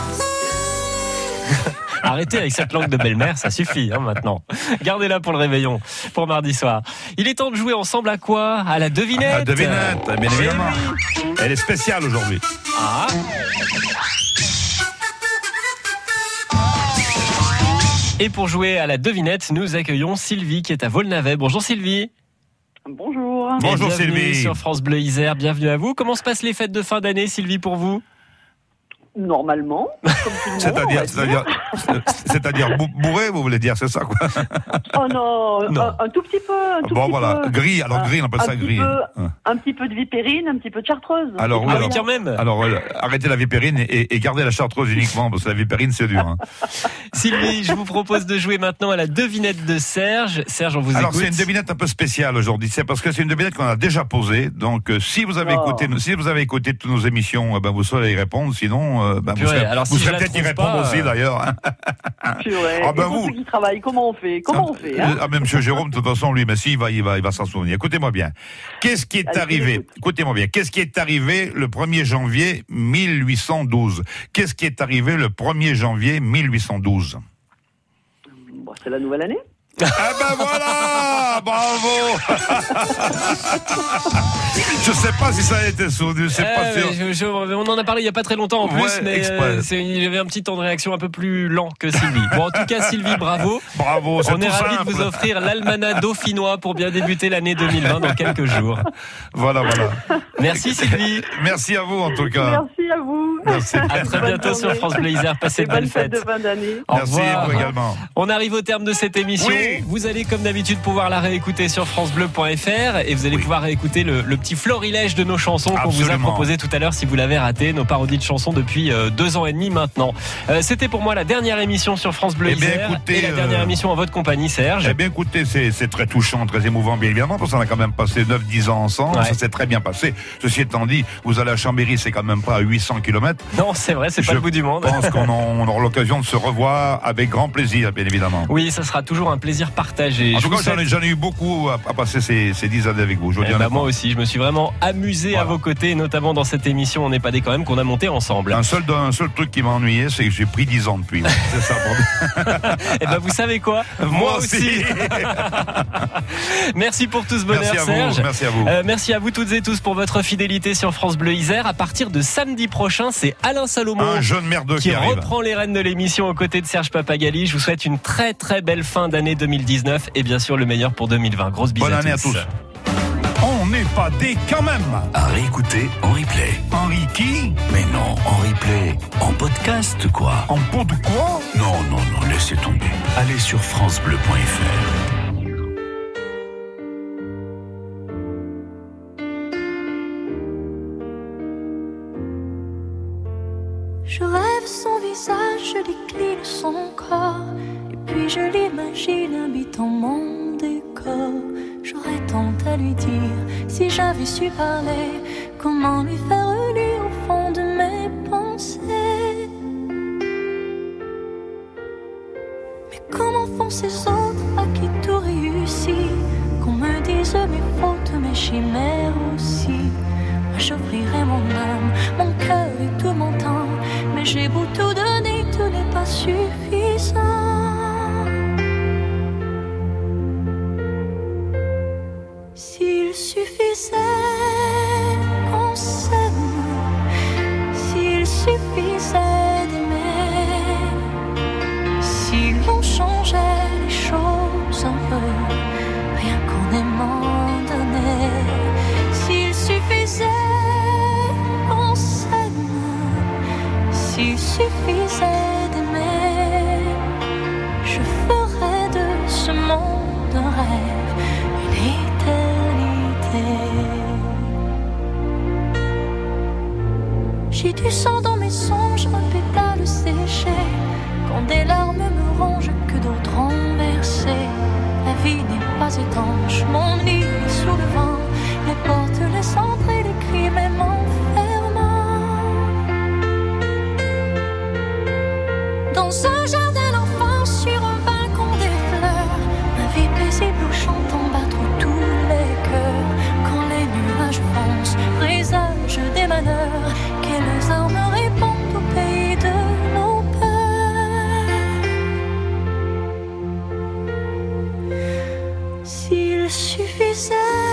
Arrêtez avec cette langue de belle-mère, ça suffit hein, maintenant. Gardez-la pour le réveillon, pour mardi soir. Il est temps de jouer ensemble à quoi? À la devinette. À la devinette, bien évidemment. Elle est spéciale aujourd'hui. Ah. Et pour jouer à la devinette, nous accueillons Sylvie qui est à Volnavet. Bonjour Sylvie. Bonjour. Et Bonjour bienvenue Sylvie. Sur France Bleu Isère, bienvenue à vous. Comment se passent les fêtes de fin d'année, Sylvie, pour vous? Normalement, comme tout le monde. C'est-à-dire, c'est-à-dire, c'est-à-dire bou- bourré, vous voulez dire, c'est ça, quoi? Oh non, Non. Un, un tout petit peu, un tout Bon, petit voilà. peu. Gris, alors Un- gris, on appelle un ça petit gris. peu- Hein. Un petit peu de vipérine, un petit peu de chartreuse. Alors, oui, Ah alors, oui, quand même. alors euh, arrêtez la vipérine et, et gardez la chartreuse uniquement, parce que la vipérine, c'est dur. Hein. Sylvie, je vous propose de jouer maintenant à la devinette de Serge. Serge, on vous Alors, écoute. c'est une devinette un peu spéciale aujourd'hui. C'est parce que c'est une devinette qu'on a déjà posée. Donc, euh, si vous avez Oh. écouté, si vous avez écouté toutes nos émissions, euh, ben, vous saurez y répondre. Sinon, euh, ben, vous Purée, serez, alors vous si je serez la peut-être y trouve répondre pas, aussi, euh, d'ailleurs. hein. Purée. Ah ben Et pour vous. ceux qui travaillent, comment on fait Comment on fait hein Ah, même Monsieur Jérôme, de toute façon, lui, mais si, il va, il va, il va s'en souvenir. Écoutez-moi bien. Qu'est-ce qui est Allez, je arrivé? l'écoute. Écoutez-moi bien. Qu'est-ce qui est arrivé le premier janvier mille huit cent douze? Qu'est-ce qui est arrivé le premier janvier mille huit cent douze? Bon, c'est la nouvelle année. Ah ben voilà! Bravo! Je sais pas si ça a été soutenu, c'est Eh pas sûr. ouais, je- je- on en a parlé il n'y a pas très longtemps en plus, Ouais, mais exprès. euh, c'est- il y avait un petit temps de réaction un peu plus lent que Sylvie. Bon, en tout cas, Sylvie, bravo. Bravo, c'est On est tout ravis simple. de vous offrir l'almanach dauphinois pour bien débuter l'année deux mille vingt dans quelques jours. Voilà, voilà. Merci Sylvie. Merci à vous, en tout cas. Merci à vous. Merci. À très Bonne bientôt sur journée. France Bleu Isère. Passez Et de belles bonne fête fêtes. de fin d'année. Au Merci, revoir. vous également. On arrive au terme de cette émission. Oui. Vous allez comme d'habitude pouvoir la réécouter sur francebleu point f r et vous allez Oui. pouvoir réécouter le, le petit florilège de nos chansons qu'on vous a Absolument. proposé tout à l'heure si vous l'avez raté, nos parodies de chansons depuis euh, deux ans et demi maintenant. Euh, C'était pour moi la dernière émission sur France Bleu Eh bien, Isère écoutez, et la dernière euh, émission en votre compagnie, Serge. Eh bien, écoutez, c'est, c'est très touchant, très émouvant, bien évidemment, parce qu'on a quand même passé neuf dix ans ensemble. Ouais. Ça s'est très bien passé. Ceci étant dit, vous allez à Chambéry, c'est quand même pas à huit cents kilomètres. Non, c'est vrai, c'est pas Je le bout du monde. Je pense qu'on en- on aura l'occasion de se revoir avec grand plaisir, bien évidemment. Oui, ça sera toujours un plaisir partagé. En Je tout vous cas, j'en ai, souhaite- j'en ai eu beaucoup à, à passer ces, ces dix années avec vous. Je vous Eh dis ben, honnêtement. moi aussi, je me suis vraiment amusé à Voilà. vos côtés, notamment dans cette émission On n'est pas des quand même qu'on a monté ensemble. Un seul, un seul truc qui m'a ennuyé, c'est que j'ai pris dix ans depuis. Ouais. C'est ça, pour Eh ben vous savez quoi? Moi aussi. Merci pour tout ce bonheur, Merci à vous, Serge. merci à vous. Euh, merci à vous toutes et tous pour votre fidélité sur France Bleu Isère. À partir de samedi prochain, c'est Alain Salomon Un jeune merdeux qui qui arrive. reprend les rênes de l'émission aux côtés de Serge Papagali. Je vous souhaite une très très belle fin d'année deux mille dix-neuf et bien sûr le meilleur pour deux mille vingt. Grosse bise Bonne à année à tous. tous. On n'est pas des quand même. À réécouter en replay. Henri qui? Mais non, en replay. En podcast, quoi. En pot de quoi? Non, non, non, laissez tomber. Allez sur francebleu point f r. Je rêve son visage, je décline son corps, et puis je l'imagine habitant mon décor. J'aurais tant à lui dire, si j'avais su parler, comment lui faire lire au fond de mes pensées. Mais comment font ces autres à qui tout réussit, qu'on me dise mes fautes, mes chimères aussi. Moi j'offrirai mon âme, mon cœur et tout mon temps, mais j'ai beau tout donner, tout n'est pas suffisant. S'il suffisait qu'on s'aime, s'il suffisait d'aimer, si l'on changeait les choses un peu, rien qu'en aimant donner. S'il suffisait qu'on s'aime, s'il suffisait d'aimer, je ferais de ce monde un rêve, une éternité. J'ai du sang dans mes songes, un pétale, c'est suffisait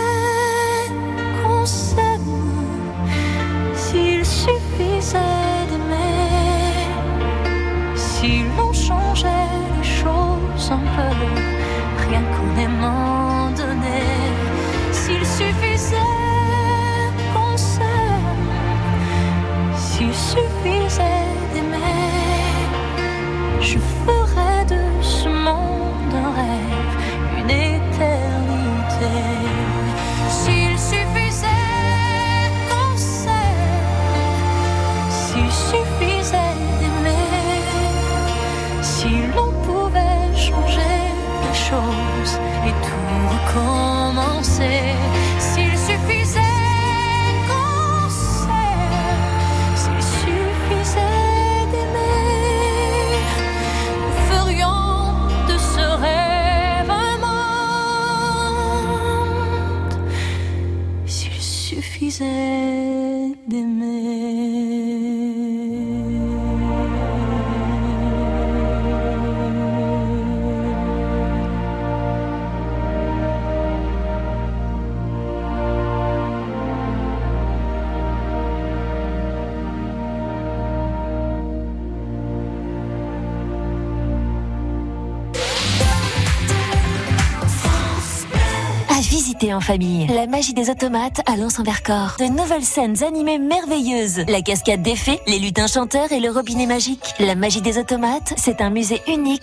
qu'on s'aime, s'il suffisait d'aimer, si l'on changeait les choses un peu, rien qu'en aimant donner, s'il suffisait qu'on s'aime, s'il suffisait d'aimer, je ferais de ce monde un rêve, une éternité. S'il suffisait qu'on s'aime, s'il suffisait d'aimer, si l'on pouvait changer les choses et tout recommencer, s'il suffisait qu'on s'aime, s'il suffisait d'aimer, nous ferions de ce rêve un monde, s'il suffisait d'aimer. Visiter en famille. La magie des automates à Lens-en-Vercors. De nouvelles scènes animées merveilleuses. La cascade des fées, les lutins chanteurs et le robinet magique. La magie des automates, c'est un musée unique